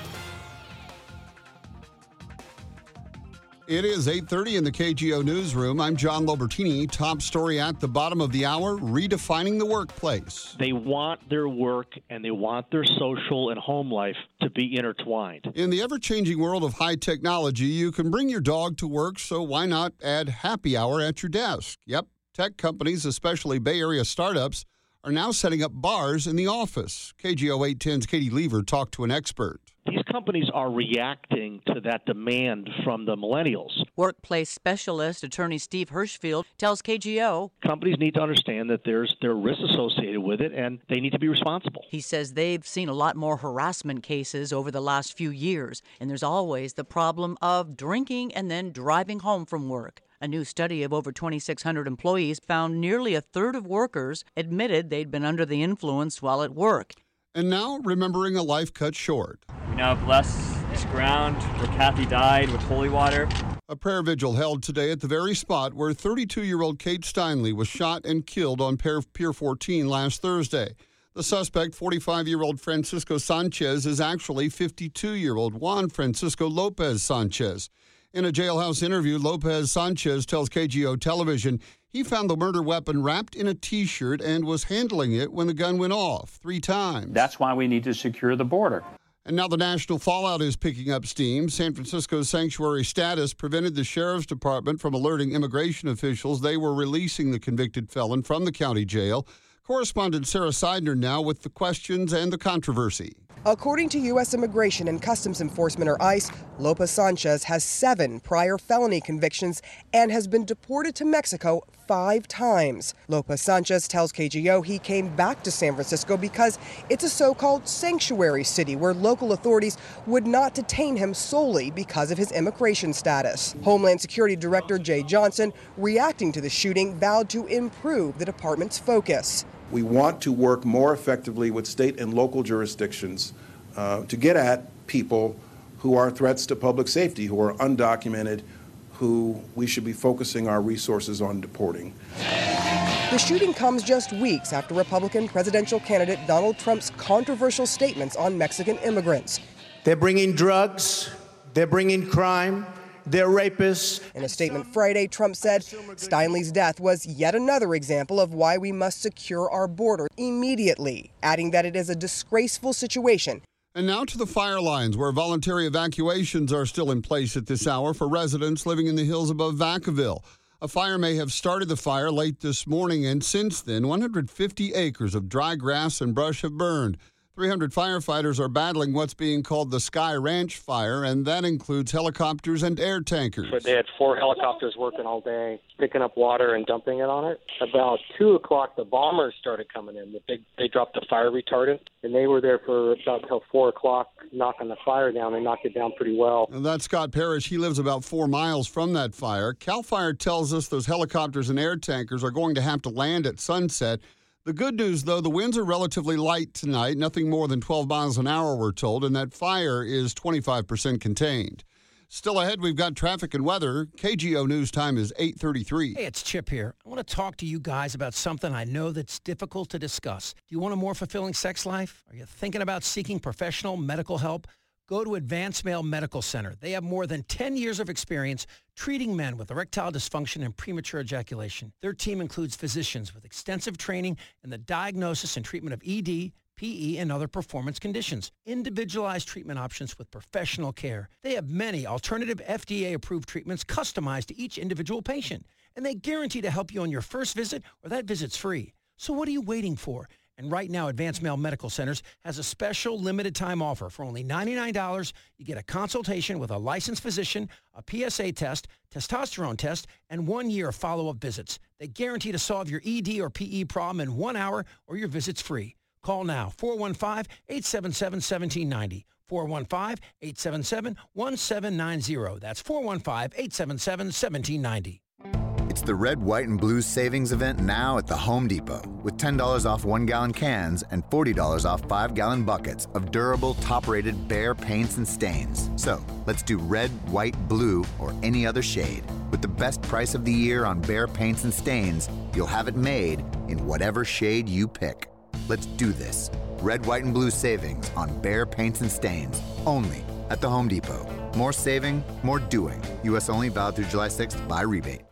S2: It is eight thirty in the K G O newsroom. I'm John Lobertini. Top story at the bottom of the hour, redefining the workplace.
S11: They want their work and they want their social and home life to be intertwined.
S2: In the ever-changing world of high technology, you can bring your dog to work, so why not add happy hour at your desk? Yep, tech companies, especially Bay Area startups, are now setting up bars in the office. K G O eight ten's Katie Lever talked to an expert.
S11: These companies are reacting to that demand from the millennials.
S13: Workplace specialist attorney Steve Hirschfield tells K G O
S11: companies need to understand that there's there are risks associated with it and they need to be responsible.
S13: He says they've seen a lot more harassment cases over the last few years, and there's always the problem of drinking and then driving home from work. A new study of over twenty-six hundred employees found nearly a third of workers admitted they'd been under the influence while at work.
S2: And now, remembering a life cut short.
S25: We now bless this ground where Kathy died with holy water.
S2: A prayer vigil held today at the very spot where thirty-two-year-old Kate Steinle was shot and killed on Pier fourteen last Thursday. The suspect, forty-five-year-old Francisco Sanchez, is actually fifty-two-year-old Juan Francisco Lopez Sanchez. In a jailhouse interview, Lopez Sanchez tells K G O Television he found the murder weapon wrapped in a T-shirt and was handling it when the gun went off three times.
S26: That's why we need to secure the border.
S2: And now the national fallout is picking up steam. San Francisco's sanctuary status prevented the sheriff's department from alerting immigration officials they were releasing the convicted felon from the county jail. Correspondent Sarah Seidner now with the questions and the controversy.
S27: According to U S Immigration and Customs Enforcement, or ICE, Lopez Sanchez has seven prior felony convictions and has been deported to Mexico five times. Lopez Sanchez tells K G O he came back to San Francisco because it's a so-called sanctuary city where local authorities would not detain him solely because of his immigration status. Homeland Security Director Jay Johnson, reacting to the shooting, vowed to improve the department's focus.
S28: We want to work more effectively with state and local jurisdictions uh, to get at people who are threats to public safety, who are undocumented, who we should be focusing our resources on deporting.
S27: The shooting comes just weeks after Republican presidential candidate Donald Trump's controversial statements on Mexican immigrants.
S29: They're bringing drugs, they're bringing crime, they're rapists.
S27: In a statement Friday, Trump said Steinle's death was yet another example of why we must secure our border immediately, adding that it is a disgraceful situation.
S2: And now to the fire lines, where voluntary evacuations are still in place at this hour for residents living in the hills above Vacaville. A fire may have started the fire late this morning, and since then, one hundred fifty acres of dry grass and brush have burned. three hundred firefighters are battling what's being called the Sky Ranch fire, and that includes helicopters and air tankers.
S30: But they had four helicopters working all day, picking up water and dumping it on it. About two o'clock, the bombers started coming in. The big, they dropped the fire retardant, and they were there for about until four o'clock, knocking the fire down. They knocked it down pretty well.
S2: And that's Scott Parrish. He lives about four miles from that fire. CAL FIRE tells us those helicopters and air tankers are going to have to land at sunset. The good news, though, the winds are relatively light tonight, nothing more than twelve miles an hour, we're told, and that fire is twenty-five percent contained. Still ahead, we've got traffic and weather. K G O News time is eight thirty-three.
S4: Hey, it's Chip here. I want to talk to you guys about something I know that's difficult to discuss. Do you want a more fulfilling sex life? Are you thinking about seeking professional medical help? Go to Advanced Male Medical Center. They have more than ten years of experience treating men with erectile dysfunction and premature ejaculation. Their team includes physicians with extensive training in the diagnosis and treatment of E D, P E, and other performance conditions. Individualized treatment options with professional care. They have many alternative F D A-approved treatments customized to each individual patient. And they guarantee to help you on your first visit, or that visit's free. So what are you waiting for? And right now, Advanced Male Medical Centers has a special limited time offer. For only ninety-nine dollars, you get a consultation with a licensed physician, a P S A test, testosterone test, and one year of follow-up visits. They guarantee to solve your E D or P E problem in one hour or your visit's free. Call now, four one five, eight seven seven, one seven nine zero. four one five, eight seven seven, one seven nine zero. That's four one five, eight seven seven, one seven nine zero.
S9: It's the Red, White, and Blue Savings Event now at the Home Depot with ten dollars off one-gallon cans and forty dollars off five-gallon buckets of durable, top-rated Behr paints and stains. So let's do red, white, blue, or any other shade. With the best price of the year on Behr paints and stains, you'll have it made in whatever shade you pick. Let's do this. Red, white, and blue savings on Behr paints and stains, only at the Home Depot. More saving, more doing. U S only, valid through July sixth by rebate.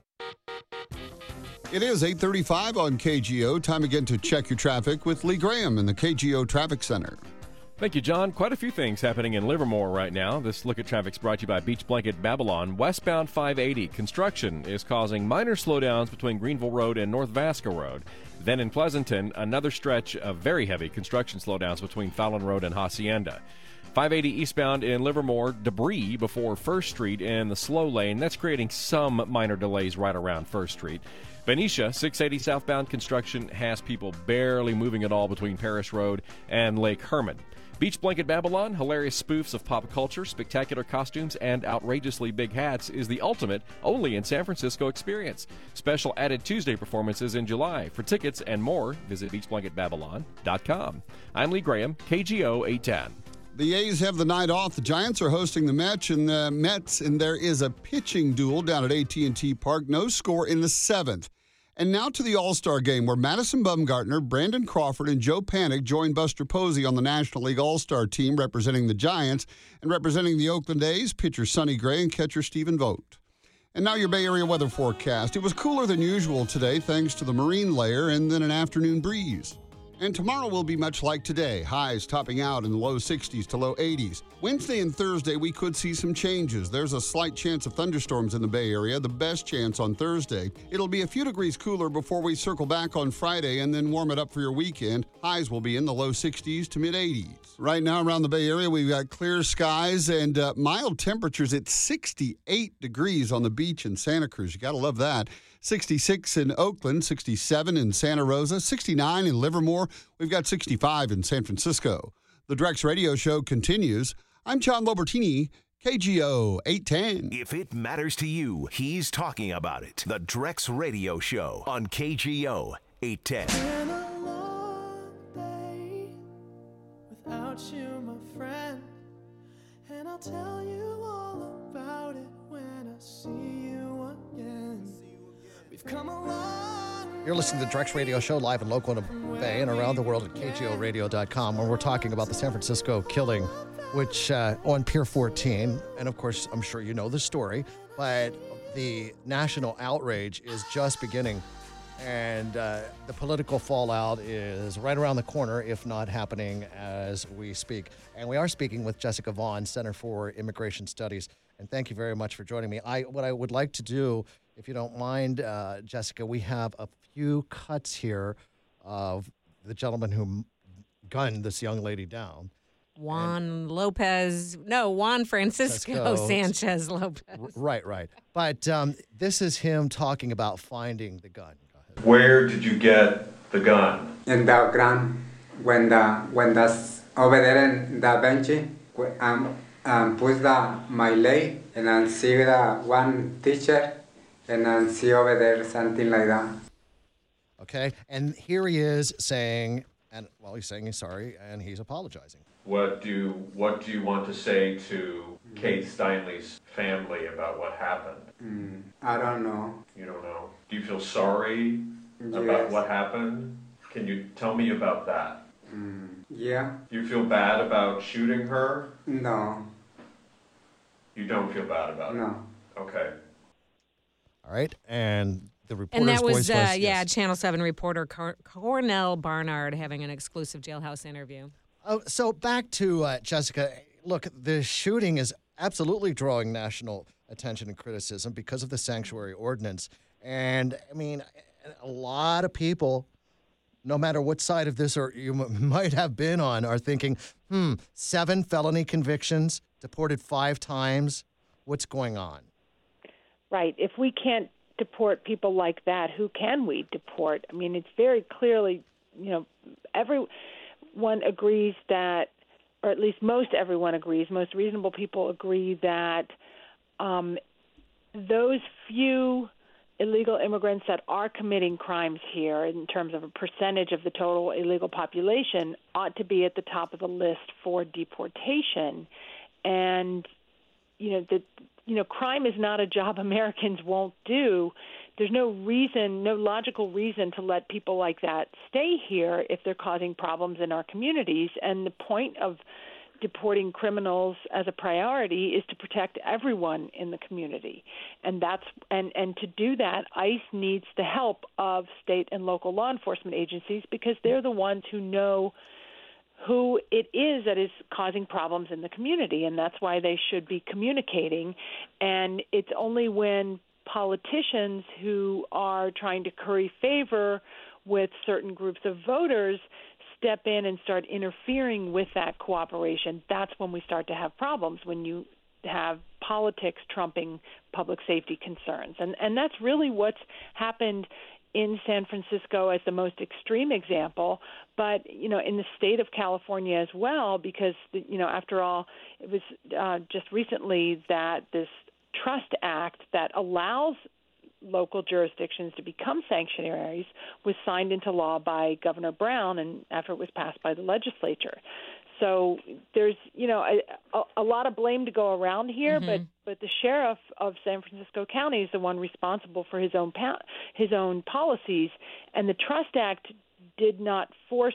S2: It is eight thirty-five on K G O. Time again to check your traffic with Lee Graham in the K G O Traffic Center.
S1: Thank you, John. Quite a few things happening in Livermore right now. This look at traffic's brought to you by Beach Blanket Babylon. Westbound five eighty. Construction is causing minor slowdowns between Greenville Road and North Vasco Road. Then in Pleasanton, another stretch of very heavy construction slowdowns between Fallon Road and Hacienda. five eighty eastbound in Livermore, debris before First Street in the slow lane. That's creating some minor delays right around First Street. Benicia, six eighty southbound construction has people barely moving at all between Parish Road and Lake Herman. Beach Blanket Babylon, hilarious spoofs of pop culture, spectacular costumes, and outrageously big hats is the ultimate, only in San Francisco experience. Special added Tuesday performances in July. For tickets and more, visit beach blanket babylon dot com. I'm Lee Graham, K G O eight ten.
S2: The A's have the night off. The Giants are hosting the Mets, and the Mets, and there is a pitching duel down at A T and T Park. No score in the seventh. And now to the All-Star Game, where Madison Bumgarner, Brandon Crawford, and Joe Panik join Buster Posey on the National League All-Star team representing the Giants, and representing the Oakland A's, pitcher Sonny Gray and catcher Stephen Vogt. And now your Bay Area weather forecast. It was cooler than usual today thanks to the marine layer and then an afternoon breeze. And tomorrow will be much like today, highs topping out in the low sixties to low eighties. Wednesday and Thursday, we could see some changes. There's a slight chance of thunderstorms in the Bay Area, the best chance on Thursday. It'll be a few degrees cooler before we circle back on Friday and then warm it up for your weekend. Highs will be in the low sixties to mid eighties. Right now around the Bay Area, we've got clear skies and uh, mild temperatures at sixty-eight degrees on the beach in Santa Cruz. You got to love that. sixty-six in Oakland, sixty-seven in Santa Rosa, sixty-nine in Livermore. We've got sixty-five in San Francisco. The Drex Radio Show continues. I'm John Lobertini, K G O eight ten.
S5: If it matters to you, he's talking about it. The Drex Radio Show on K G O eight ten.
S12: Been a long day without you, my friend, and I'll tell you all about it when I see you again. We've come a long
S19: You're listening to the Drex Radio Show live and local in the Bay and around the world at K G O radio dot com, where we're talking about the San Francisco killing, which uh, on Pier fourteen, and of course, I'm sure you know the story, but the national outrage is just beginning, and uh, the political fallout is right around the corner, if not happening as we speak. And we are speaking with Jessica Vaughn, Center for Immigration Studies, and thank you very much for joining me. I What I would like to do, if you don't mind, uh, Jessica, we have a few cuts here of the gentleman who gunned this young lady down.
S23: Juan and Lopez, no, Juan Francisco, Francisco Sanchez Lopez.
S19: Right, right. But um, this is him talking about finding the gun.
S14: Where did you get the gun?
S3: In the ground, when the when that's over there in the bench, um, um, put the my leg and then see the one teacher and then see over there something like that.
S19: Okay, and here he is saying, and well, he's saying he's sorry and he's apologizing.
S14: What do what do you want to say to Kate Steinley's family about what happened?
S3: Mm, I don't know.
S14: You don't know. Do you feel sorry
S3: Yes.
S14: about what happened? Can you tell me about that?
S3: Mm, yeah.
S14: Do you feel bad about shooting her?
S3: No.
S14: You don't feel bad about
S3: No.
S14: it? Okay.
S19: All right, and the reporter's
S23: And that was,
S19: voice
S23: uh,
S19: was
S23: yeah,
S19: yes.
S23: Channel seven reporter Cor- Cornell Barnard having an exclusive jailhouse interview.
S19: Oh, so back to uh, Jessica. Look, the shooting is absolutely drawing national attention and criticism because of the sanctuary ordinance. And, I mean, a lot of people no matter what side of this or you m- might have been on, are thinking, hmm, seven felony convictions, deported five times. What's going on?
S6: Right. If we can't deport people like that, who can we deport? I mean, it's very clearly, you know, everyone agrees that, or at least most everyone agrees, most reasonable people agree that um, those few illegal immigrants that are committing crimes here in terms of a percentage of the total illegal population ought to be at the top of the list for deportation. And, you know, the, you know, crime is not a job Americans won't do. There's no reason, no logical reason to let people like that stay here if they're causing problems in our communities. And the point of deporting criminals as a priority is to protect everyone in the community. And that's and, and to do that, ICE needs the help of state and local law enforcement agencies because they're the ones who know who it is that is causing problems in the community, and that's why they should be communicating. And it's only when politicians who are trying to curry favor with certain groups of voters step in and start interfering with that cooperation, that's when we start to have problems, when you have politics trumping public safety concerns. And and that's really what's happened in San Francisco as the most extreme example, but, you know, in the state of California as well, because, you know, after all, it was uh, just recently that this Trust Act that allows local jurisdictions to become sanctuaries was signed into law by Governor Brown and after it was passed by the legislature. So there's, you know, a, a lot of blame to go around here, mm-hmm. but but the sheriff of San Francisco County is the one responsible for his own pa- his own policies, and the Trust Act did not force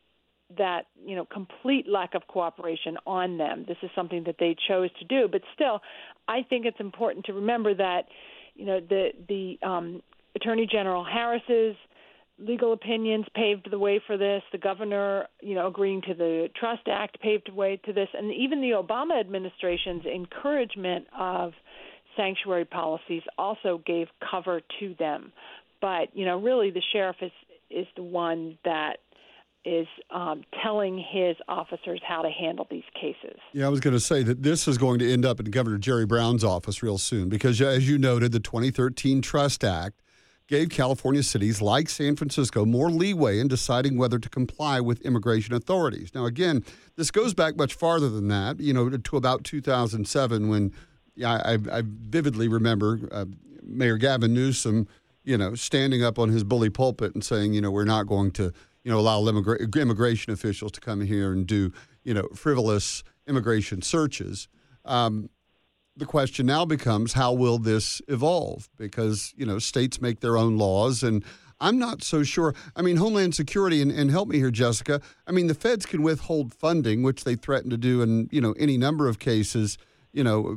S6: that, you know, complete lack of cooperation on them. This is something that they chose to do, but still, I think it's important to remember that, you know, the the um, Attorney General Harris's legal opinions paved the way for this. The governor, you know, agreeing to the Trust Act paved the way to this. And even the Obama administration's encouragement of sanctuary policies also gave cover to them. But, you know, really the sheriff is, is the one that is um, telling his officers how to handle these cases.
S2: Yeah, I was going to say that this is going to end up in Governor Jerry Brown's office real soon because, as you noted, the twenty thirteen Trust Act gave California cities like San Francisco more leeway in deciding whether to comply with immigration authorities. Now, again, this goes back much farther than that, you know, to about two thousand seven when yeah, I, I vividly remember uh, Mayor Gavin Newsom, you know, standing up on his bully pulpit and saying, you know, we're not going to, you know, allow immigra- immigration officials to come here and do, you know, frivolous immigration searches. Um, The question now becomes, how will this evolve? Because, you know, states make their own laws, and I'm not so sure. I mean, Homeland Security, and, and help me here, Jessica, I mean, the feds can withhold funding, which they threaten to do in, you know, any number of cases, you know,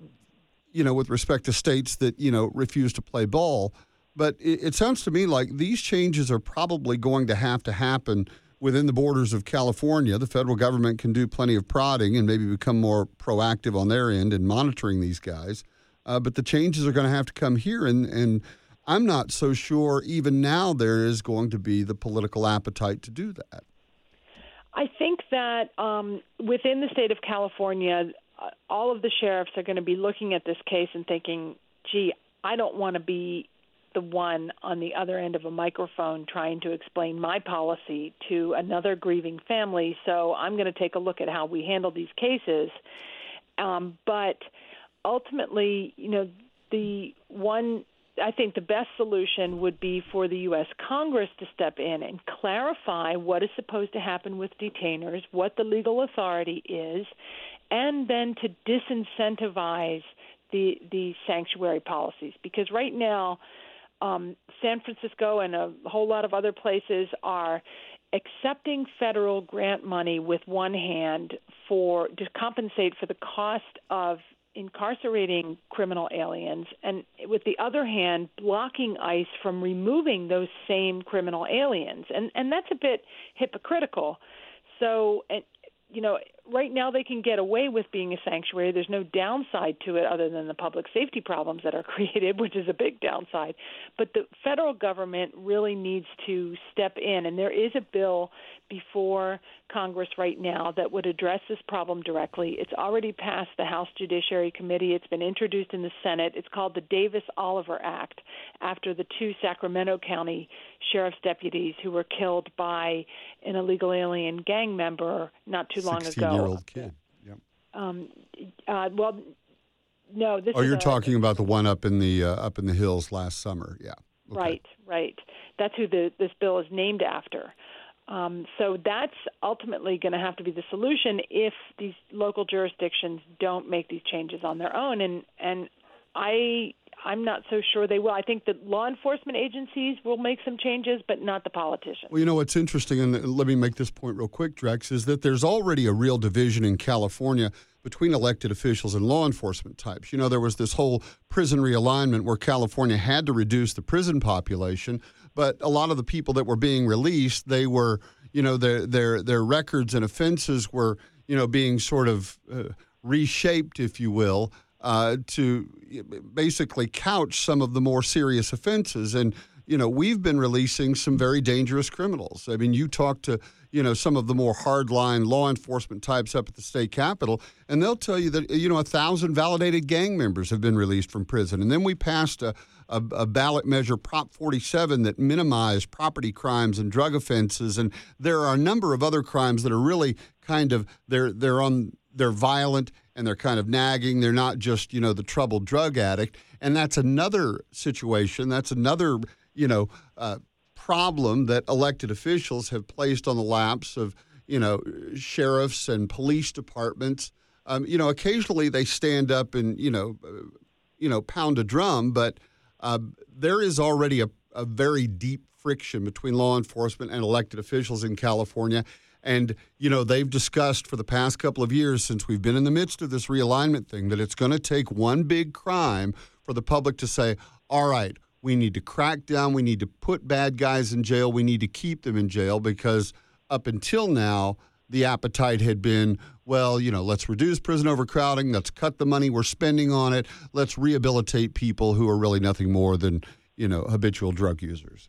S2: you know, with respect to states that, you know, refuse to play ball. But it, it sounds to me like these changes are probably going to have to happen within the borders of California. The federal government can do plenty of prodding and maybe become more proactive on their end in monitoring these guys. Uh, but the changes are going to have to come here. And, and I'm not so sure even now there is going to be the political appetite to do that.
S6: I think that um, within the state of California, uh, all of the sheriffs are going to be looking at this case and thinking, gee, I don't want to be the one on the other end of a microphone trying to explain my policy to another grieving family, so I'm going to take a look at how we handle these cases. Um, but ultimately, you know, the one, I think the best solution would be for the U S Congress to step in and clarify what is supposed to happen with detainers, what the legal authority is, and then to disincentivize the, the sanctuary policies. Because right now, Um, San Francisco and a whole lot of other places are accepting federal grant money with one hand for to compensate for the cost of incarcerating criminal aliens, and with the other hand, blocking ICE from removing those same criminal aliens. And, and that's a bit hypocritical. So, and, you know, right now they can get away with being a sanctuary. There's no downside to it other than the public safety problems that are created, which is a big downside. But the federal government really needs to step in, and there is a bill before Congress right now that would address this problem directly. It's already passed the House Judiciary Committee. It's been introduced in the Senate. It's called the Davis-Oliver Act, after the two Sacramento County sheriff's deputies who were killed by an illegal alien gang member not too long ago.
S2: sixteen-year-old kid. Yep.
S6: Um, uh, well, no. This
S2: oh,
S6: is
S2: you're
S6: a,
S2: talking about the one up in the uh, up in the hills last summer. Yeah. Okay.
S6: Right, right. That's who the, this bill is named after. Um, so that's ultimately going to have to be the solution if these local jurisdictions don't make these changes on their own. And and I I'm not so sure they will. I think that law enforcement agencies will make some changes, but not the politicians.
S2: Well, you know what's interesting, and let me make this point real quick, Drex, is that there's already a real division in California between elected officials and law enforcement types. You know, there was this whole prison realignment where California had to reduce the prison population, but a lot of the people that were being released, they were, you know, their their their records and offenses were, you know, being sort of uh, reshaped, if you will, uh, to basically couch some of the more serious offenses. And, you know, we've been releasing some very dangerous criminals. I mean, you talk to, you know, some of the more hardline law enforcement types up at the state capitol, and they'll tell you that, you know, a thousand validated gang members have been released from prison. And then we passed a, a, a ballot measure, Prop forty-seven, that minimized property crimes and drug offenses. And there are a number of other crimes that are really kind of, they're they're on, they're violent and they're kind of nagging. They're not just, you know, the troubled drug addict. And that's another situation. That's another, you know, uh, problem that elected officials have placed on the laps of, you know, sheriffs and police departments. Um, you know, occasionally they stand up and, you know, uh, you know, pound a drum, but uh, there is already a, a very deep friction between law enforcement and elected officials in California. And, you know, they've discussed for the past couple of years since we've been in the midst of this realignment thing that it's going to take one big crime for the public to say, all right, we need to crack down. We need to put bad guys in jail. We need to keep them in jail, because up until now, the appetite had been, well, you know, let's reduce prison overcrowding. Let's cut the money we're spending on it. Let's rehabilitate people who are really nothing more than, you know, habitual drug users.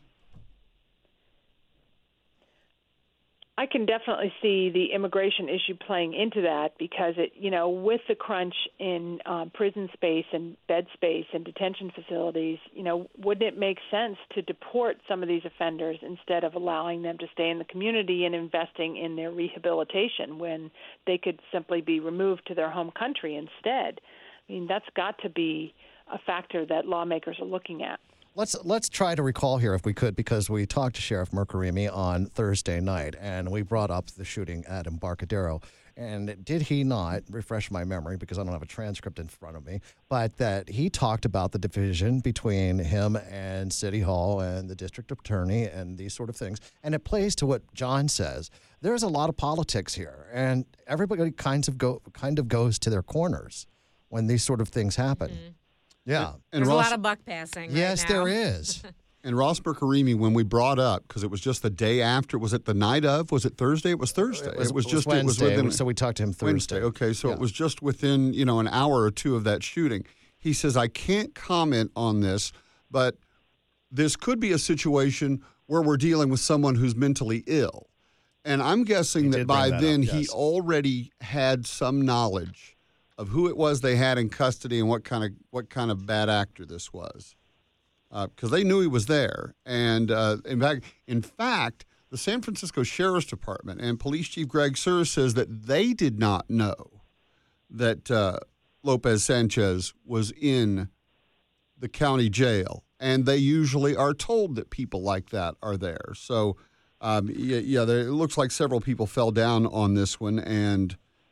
S6: I can definitely see the immigration issue playing into that, because it, you know, with the crunch in um, prison space and bed space and detention facilities, you know, wouldn't it make sense to deport some of these offenders instead of allowing them to stay in the community and investing in their rehabilitation when they could simply be removed to their home country instead? I mean, that's got to be a factor that lawmakers are looking at.
S19: Let's let's try to recall here, if we could, because we talked to Sheriff Mercarimi on Thursday night, and we brought up the shooting at Embarcadero. And did he not, refresh my memory because I don't have a transcript in front of me, but that he talked about the division between him and City Hall and the district attorney and these sort of things. And it plays to what John says. There's a lot of politics here, and everybody kinds of go kind of goes to their corners when these sort of things happen. Mm-hmm. Yeah.
S23: And There's Ross, a lot of buck passing.
S19: Yes,
S23: right now.
S19: there is.
S2: And Ross Mercarimi, when we brought up, because it was just the day after, was it the night of? Was it Thursday? It was Thursday.
S19: It was,
S2: it was
S19: it
S2: just
S19: was Wednesday,
S2: it was within,
S19: so we talked to him Thursday.
S2: Wednesday. Okay, so
S19: yeah.
S2: it was just within, you know, an hour or two of that shooting. He says, I can't comment on this, but this could be a situation where we're dealing with someone who's mentally ill. And I'm guessing
S19: he
S2: that by
S19: that
S2: then
S19: up, yes.
S2: he already had some knowledge of who it was they had in custody and what kind of what kind of bad actor this was, because uh, they knew he was there. And uh, in fact, in fact, the San Francisco Sheriff's Department and Police Chief Greg Suhr says that they did not know that uh, Lopez Sanchez was in the county jail, and they usually are told that people like that are there. So, um, yeah, yeah there, it looks like several people fell down on this one, and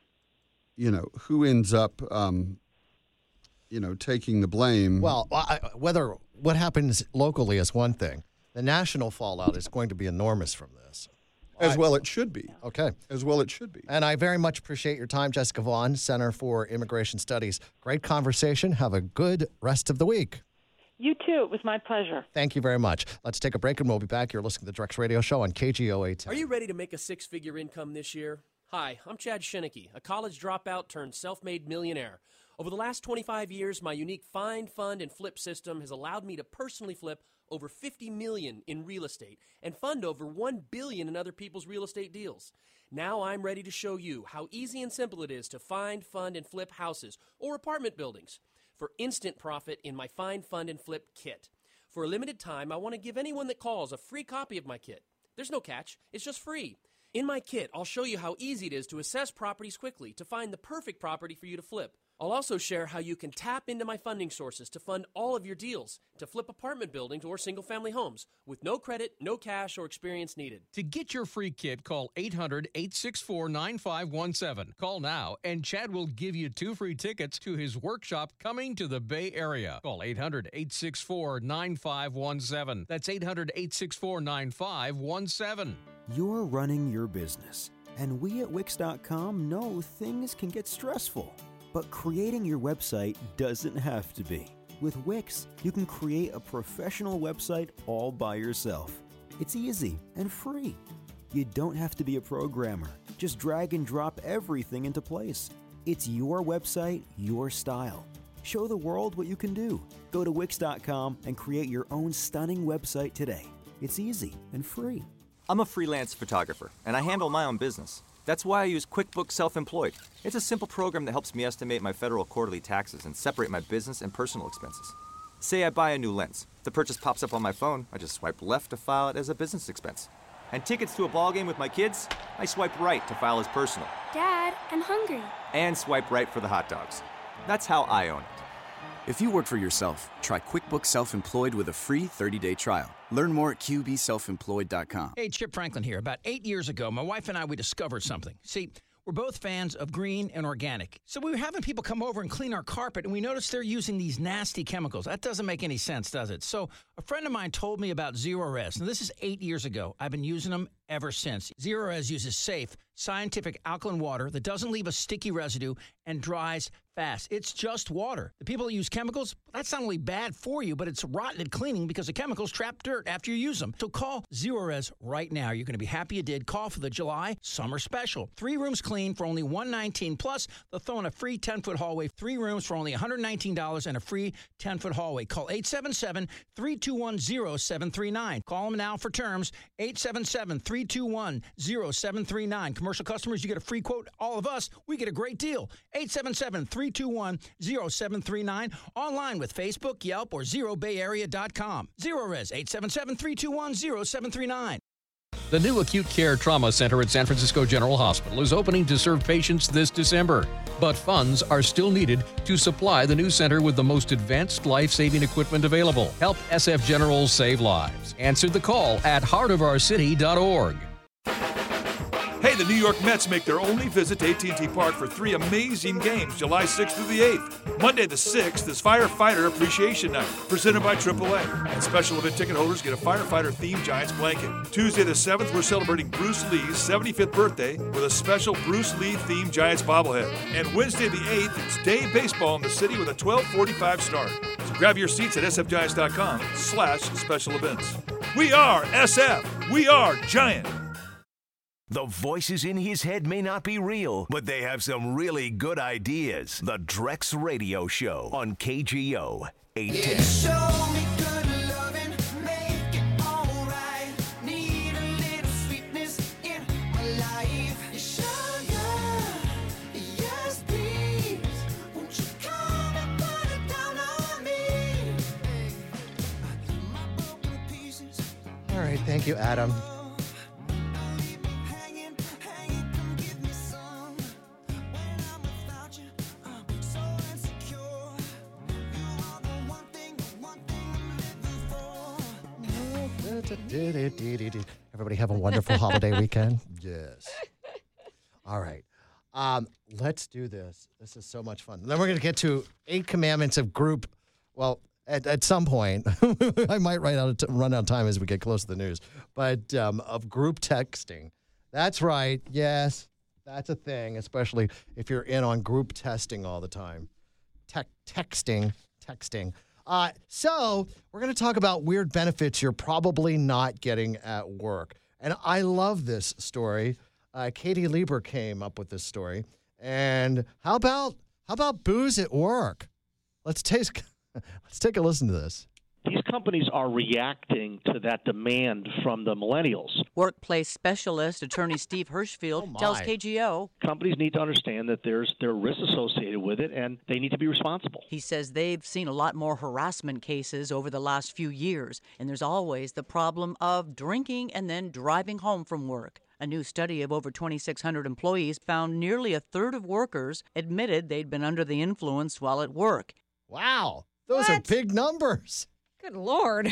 S2: you know, who ends up, um, you know, taking the blame?
S19: Well, I, whether what happens locally is one thing. The national fallout is going to be enormous from this.
S2: As
S19: I,
S2: well it should be.
S19: Okay.
S2: As well it should be.
S19: And I very much appreciate your time, Jessica Vaughn, Center for Immigration Studies. Great conversation. Have a good rest of the week.
S6: You too. It was my pleasure.
S19: Thank you very much. Let's take a break and we'll be back. You're listening to the Drex Radio Show on K G O eight ten.
S7: Are you ready to make a six-figure income this year? Hi, I'm Chad Shinicki, a college dropout turned self-made millionaire. Over the last twenty-five years, my unique find, fund, and flip system has allowed me to personally flip over fifty million dollars in real estate and fund over one billion dollars in other people's real estate deals. Now I'm ready to show you how easy and simple it is to find, fund, and flip houses or apartment buildings for instant profit in my Find, Fund, and Flip kit. For a limited time, I want to give anyone that calls a free copy of my kit. There's no catch. It's just free. In my kit, I'll show you how easy it is to assess properties quickly to find the perfect property for you to flip. I'll also share how you can tap into my funding sources to fund all of your deals, to flip apartment buildings or single-family homes with no credit, no cash, or experience needed.
S1: To get your free kit, call eight hundred, eight six four, nine five one seven. Call now, and Chad will give you two free tickets to his workshop coming to the Bay Area. Call eight hundred, eight six four, nine five one seven. That's eight hundred, eight six four, nine five one seven.
S8: You're running your business, and we at Wix dot com know things can get stressful. But creating your website doesn't have to be. With Wix, you can create a professional website all by yourself. It's easy and free. You don't have to be a programmer. Just drag and drop everything into place. It's your website, your style. Show the world what you can do. Go to Wix dot com and create your own stunning website today. It's easy and free.
S15: I'm a freelance photographer, and I handle my own business. That's why I use QuickBooks Self-Employed. It's a simple program that helps me estimate my federal quarterly taxes and separate my business and personal expenses. Say I buy a new lens. The purchase pops up on my phone. I just swipe left to file it as a business expense. And tickets to a ball game with my kids? I swipe right to file as personal.
S16: Dad, I'm hungry.
S15: And swipe right for the hot dogs. That's how I own it.
S17: If you work for yourself, try QuickBooks Self-Employed with a free thirty-day trial. Learn more at Q B self employed dot com.
S4: Hey, Chip Franklin here. About eight years ago, my wife and I, we discovered something. See, we're both fans of green and organic. So we were having people come over and clean our carpet, and we noticed they're using these nasty chemicals. That doesn't make any sense, does it? So a friend of mine told me about Zero-Res. Now, this is eight years ago. I've been using them ever since. Zero-Res uses safe, scientific alkaline water that doesn't leave a sticky residue and dries fast. It's just water. The people that use chemicals, that's not only bad for you, but it's rotten at cleaning because the chemicals trap dirt after you use them. So call Zero-Res right now. You're going to be happy you did. Call for the July summer special. Three rooms clean for only one hundred nineteen dollars. Plus, they'll throw in a free ten-foot hallway. Three rooms for only one hundred nineteen dollars and a free ten-foot hallway. Call eight seven seven, three two one, zero seven three nine. Call them now for terms. eight seven seven, three two one, zero seven three nine. Commercial customers, you get a free quote. All of us, we get a great deal. eight seven seven, three two one, zero seven three nine. Online with Facebook, Yelp, or zero bay area dot com. Zero-Res, eight seven seven, three two one, zero seven three nine.
S1: The new Acute Care Trauma Center at San Francisco General Hospital is opening to serve patients this December. But funds are still needed to supply the new center with the most advanced life-saving equipment available. Help S F Generals save lives. Answer the call at heart of our city dot org.
S18: Hey, the New York Mets make their only visit to A T and T Park for three amazing games, July sixth through the eighth. Monday the sixth is Firefighter Appreciation Night, presented by triple A. And special event ticket holders get a firefighter-themed Giants blanket. Tuesday the seventh, we're celebrating Bruce Lee's seventy-fifth birthday with a special Bruce Lee-themed Giants bobblehead. And Wednesday the eighth, it's day baseball in the city with a twelve forty-five start. So grab your seats at S F Giants dot com slash special events. We are S F. We are Giant.
S5: The voices in his head may not be real, but they have some really good ideas. The Drex Radio Show on K G O eight ten.
S12: Show me good loving, make it alright. Need a little sweetness in my life. Sugar, yes please. Won't you come and put it down on me? My broken pieces.
S19: All right, thank you, Adam. Everybody have a wonderful holiday weekend. Yes. All right. Um, let's do this. This is so much fun. Then we're going to get to eight commandments of group. Well, at, at some point, I might run out, of t- run out of time as we get close to the news, but um, of group texting. That's right. Yes, that's a thing, especially if you're in on group testing all the time. Te- texting, texting. Uh, so we're going to talk about weird benefits you're probably not getting at work. And I love this story Uh, Katie Lieber came up with this story. And how about how about booze at work? Let's take let's take a listen to this.
S10: These companies are reacting to that demand from the millennials.
S11: Workplace specialist attorney Steve Hirschfield
S10: Oh,
S11: tells
S10: my.
S11: K G O.
S10: Companies need to understand that there's there are risks associated with it, and they need to be responsible.
S11: He says they've seen a lot more harassment cases over the last few years, and there's always the problem of drinking and then driving home from work. A new study of over twenty-six hundred employees found nearly a third of workers admitted they'd been under the influence while at work.
S19: Wow, those are big numbers.
S23: Good Lord.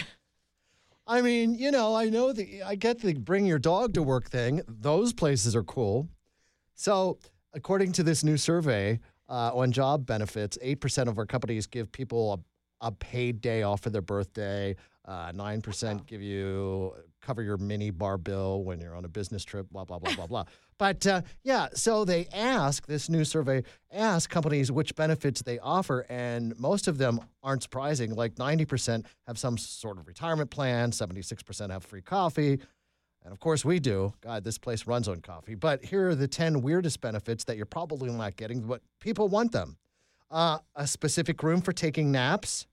S19: I mean, you know, I know the I get the bring your dog to work thing. Those places are cool. So, according to this new survey uh, on job benefits, eight percent of our companies give people a, a paid day off for their birthday. Uh, nine percent give you cover your mini bar bill when you're on a business trip, blah, blah, blah, blah, blah. But, uh, yeah, so they ask, this new survey asks companies which benefits they offer, and most of them aren't surprising. Like ninety percent have some sort of retirement plan, seventy-six percent have free coffee, and of course we do. God, this place runs on coffee. But here are the ten weirdest benefits that you're probably not getting, but people want them. Uh, a specific room for taking naps.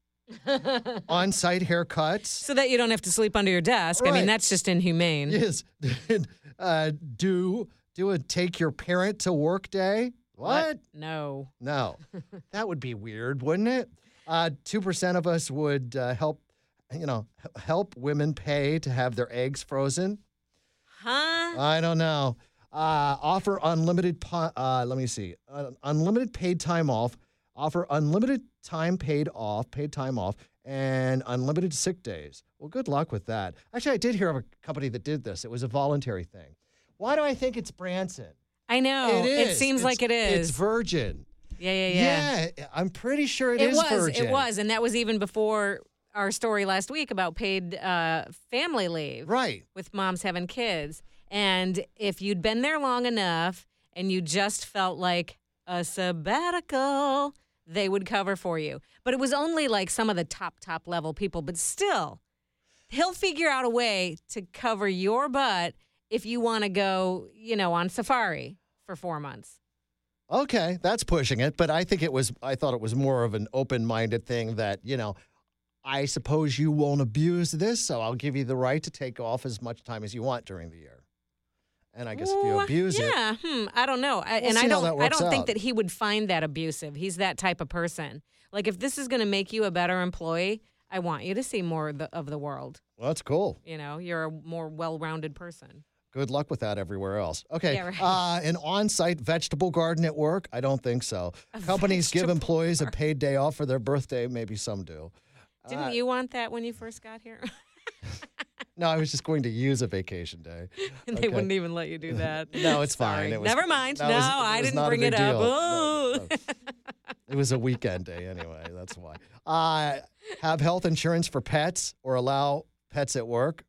S19: On-site haircuts.
S23: So that you don't have to sleep under your desk. I
S19: Right.
S23: mean, that's just inhumane.
S19: Yes. uh, do do a take your parent to work day. What?
S23: No.
S19: No. That would be weird, wouldn't it? Uh, two percent of us would uh, help, you know, h- help women pay to have their eggs frozen.
S23: Huh?
S19: I don't know. Uh, offer unlimited, po- uh, let me see, uh, unlimited paid time off. Offer unlimited time paid off, paid time off, and unlimited sick days. Well, good luck with that. Actually, I did hear of a company that did this. It was a voluntary thing. Why do I think it's Branson?
S23: I know.
S19: It is.
S23: It seems
S19: It's-
S23: like it is.
S19: It's Virgin.
S23: Yeah, yeah, yeah.
S19: Yeah, I'm pretty sure
S23: It
S19: is
S23: was.
S19: Virgin.
S23: It was. And that was even before our story last week about paid uh, family leave.
S19: Right.
S23: With moms having kids. And if you'd been there long enough and you just felt like a sabbatical, they would cover for you. But it was only like some of the top, top level people. But still, he'll figure out a way to cover your butt if you want to go, you know, on safari for four months.
S19: Okay, that's pushing it, but I think it was, I thought it was more of an open-minded thing that, you know, I suppose you won't abuse this, so I'll give you the right to take off as much time as you want during the year. And I guess if you
S23: Ooh,
S19: abuse it.
S23: yeah, hmm, I don't know. I,
S19: We'll
S23: and
S19: see
S23: I
S19: how
S23: don't
S19: that
S23: I
S19: works
S23: don't think
S19: out.
S23: that he would find that abusive. He's that type of person. Like if this is going to make you a better employee, I want you to see more of the, of the world.
S19: Well, that's cool.
S23: You know, you're a more well-rounded person.
S19: Good luck with that everywhere else. Okay.
S23: Yeah, right.
S19: uh, an on-site vegetable garden at work? I don't think so.
S23: A
S19: Companies give
S23: vegetable
S19: employees a paid day off for their birthday. Maybe some do.
S23: Didn't
S19: Uh,
S23: you want that when you first got here?
S19: No, I was just going to use a vacation day.
S23: And
S19: Okay.
S23: they wouldn't even let you do that.
S19: No, it's
S23: Sorry.
S19: fine. It was-
S23: Never mind.
S19: that
S23: No,
S19: was- it
S23: I
S19: was
S23: didn't
S19: not a
S23: bring
S19: big
S23: it up.
S19: deal.
S23: Ooh.
S19: No, no. It was a weekend day anyway. That's why. Uh, have health insurance for pets or allow pets at work.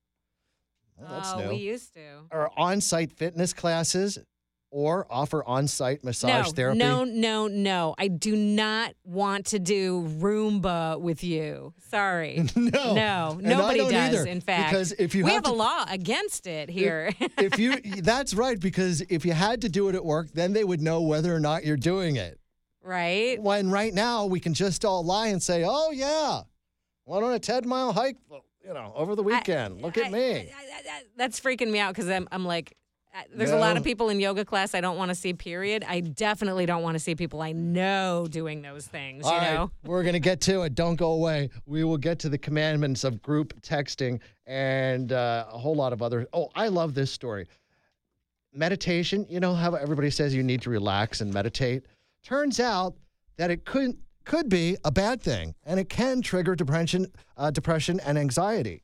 S19: Well, that's
S23: oh,
S19: new.
S23: we used to.
S19: Or on-site fitness classes or offer on-site massage
S23: no,
S19: therapy.
S23: No, no, no. I do not want to do Roomba with you. Sorry.
S19: No.
S23: No,
S19: And I
S23: nobody
S19: don't
S23: does,
S19: either,
S23: in fact.
S19: because if you
S23: we
S19: have
S23: have,
S19: to-
S23: a law against it here.
S19: if you that's right, because if you had to do it at work, then they would know whether or not you're doing it.
S23: Right?
S19: When right now we can just all lie and say, "Oh yeah, went on a ten mile hike, you know, over the weekend. Look at me."
S23: That's freaking me out because I'm, I'm like, uh, there's a lot of
S19: No.
S23: people in yoga class I don't want to see, period. I definitely don't want to see people I know doing those things,
S19: All
S23: you
S19: right,
S23: know?
S19: we're going to get to it. Don't go away. We will get to the commandments of group texting and uh, a whole lot of other. Oh, I love this story. Meditation, you know how everybody says you need to relax and meditate? Turns out that it could, could be a bad thing, and it can trigger depression, uh, depression and anxiety.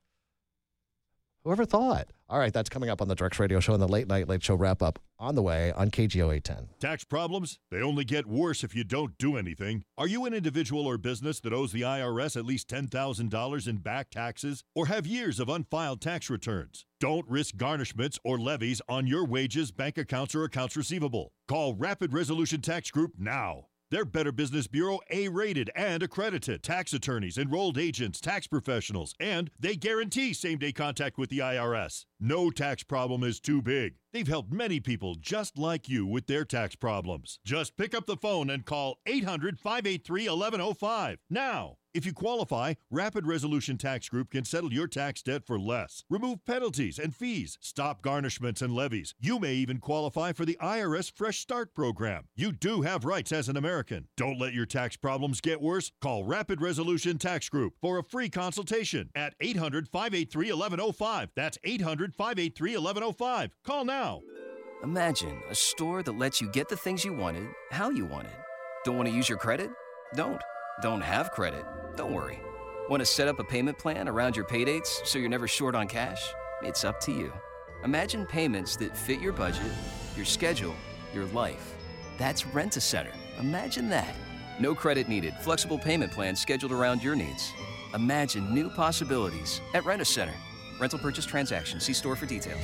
S19: Whoever thought? All right, that's coming up on the Drex Radio Show and the Late Night Late Show wrap-up on the way on K G O eight ten.
S18: Tax problems? They only get worse if you don't do anything. Are you an individual or business that owes the I R S at least ten thousand dollars in back taxes or have years of unfiled tax returns? Don't risk garnishments or levies on your wages, bank accounts, or accounts receivable. Call Rapid Resolution Tax Group now.
S13: They're Better Business Bureau A-rated and accredited. Tax attorneys, enrolled agents, tax professionals, and they guarantee same-day contact with the I R S. No tax problem is too big. They've helped many people just like you with their tax problems. Just pick up the phone and call eight hundred, five eight three, one one zero five. Now, if you qualify, Rapid Resolution Tax Group can settle your tax debt for less, remove penalties and fees, stop garnishments and levies. You may even qualify for the I R S Fresh Start program. You do have rights as an American. Don't let your tax problems get worse. Call Rapid Resolution Tax Group for a free consultation at eight hundred, five eight three, one one zero five. That's eight hundred, five eight three, one one zero five. Call now.
S16: Imagine a store that lets you get the things you wanted, how you wanted. Don't want to use your credit? Don't. Don't have credit? Don't worry. Want to set up a payment plan around your paydates so you're never short on cash? It's up to you. Imagine payments that fit your budget, your schedule, your life. That's Rent-A-Center. Imagine that. No credit needed. Flexible payment plans scheduled around your needs. Imagine new possibilities at Rent-A-Center. Rental purchase transaction. See store for details.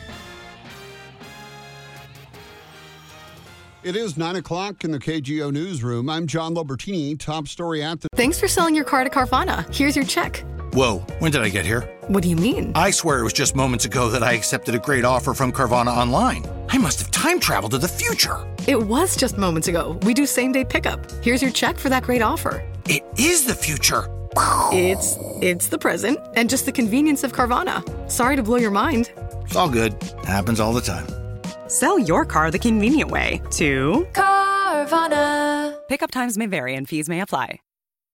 S2: It is nine o'clock in the K G O newsroom. I'm John Lobertini. Top story at the...
S20: Thanks for selling your car to Carvana. Here's your check.
S21: Whoa, when did I get here?
S20: What do you mean?
S21: I swear it was just moments ago that I accepted a great offer from Carvana online. I must have time traveled to the future.
S20: It was just moments ago. We do same-day pickup. Here's your check for that great offer.
S21: It is the future.
S20: It's it's the present and just the convenience of Carvana. Sorry to blow your mind.
S21: It's all good. Happens all the time.
S22: Sell your car the convenient way to
S24: Carvana.
S22: Pickup times may vary and fees may apply.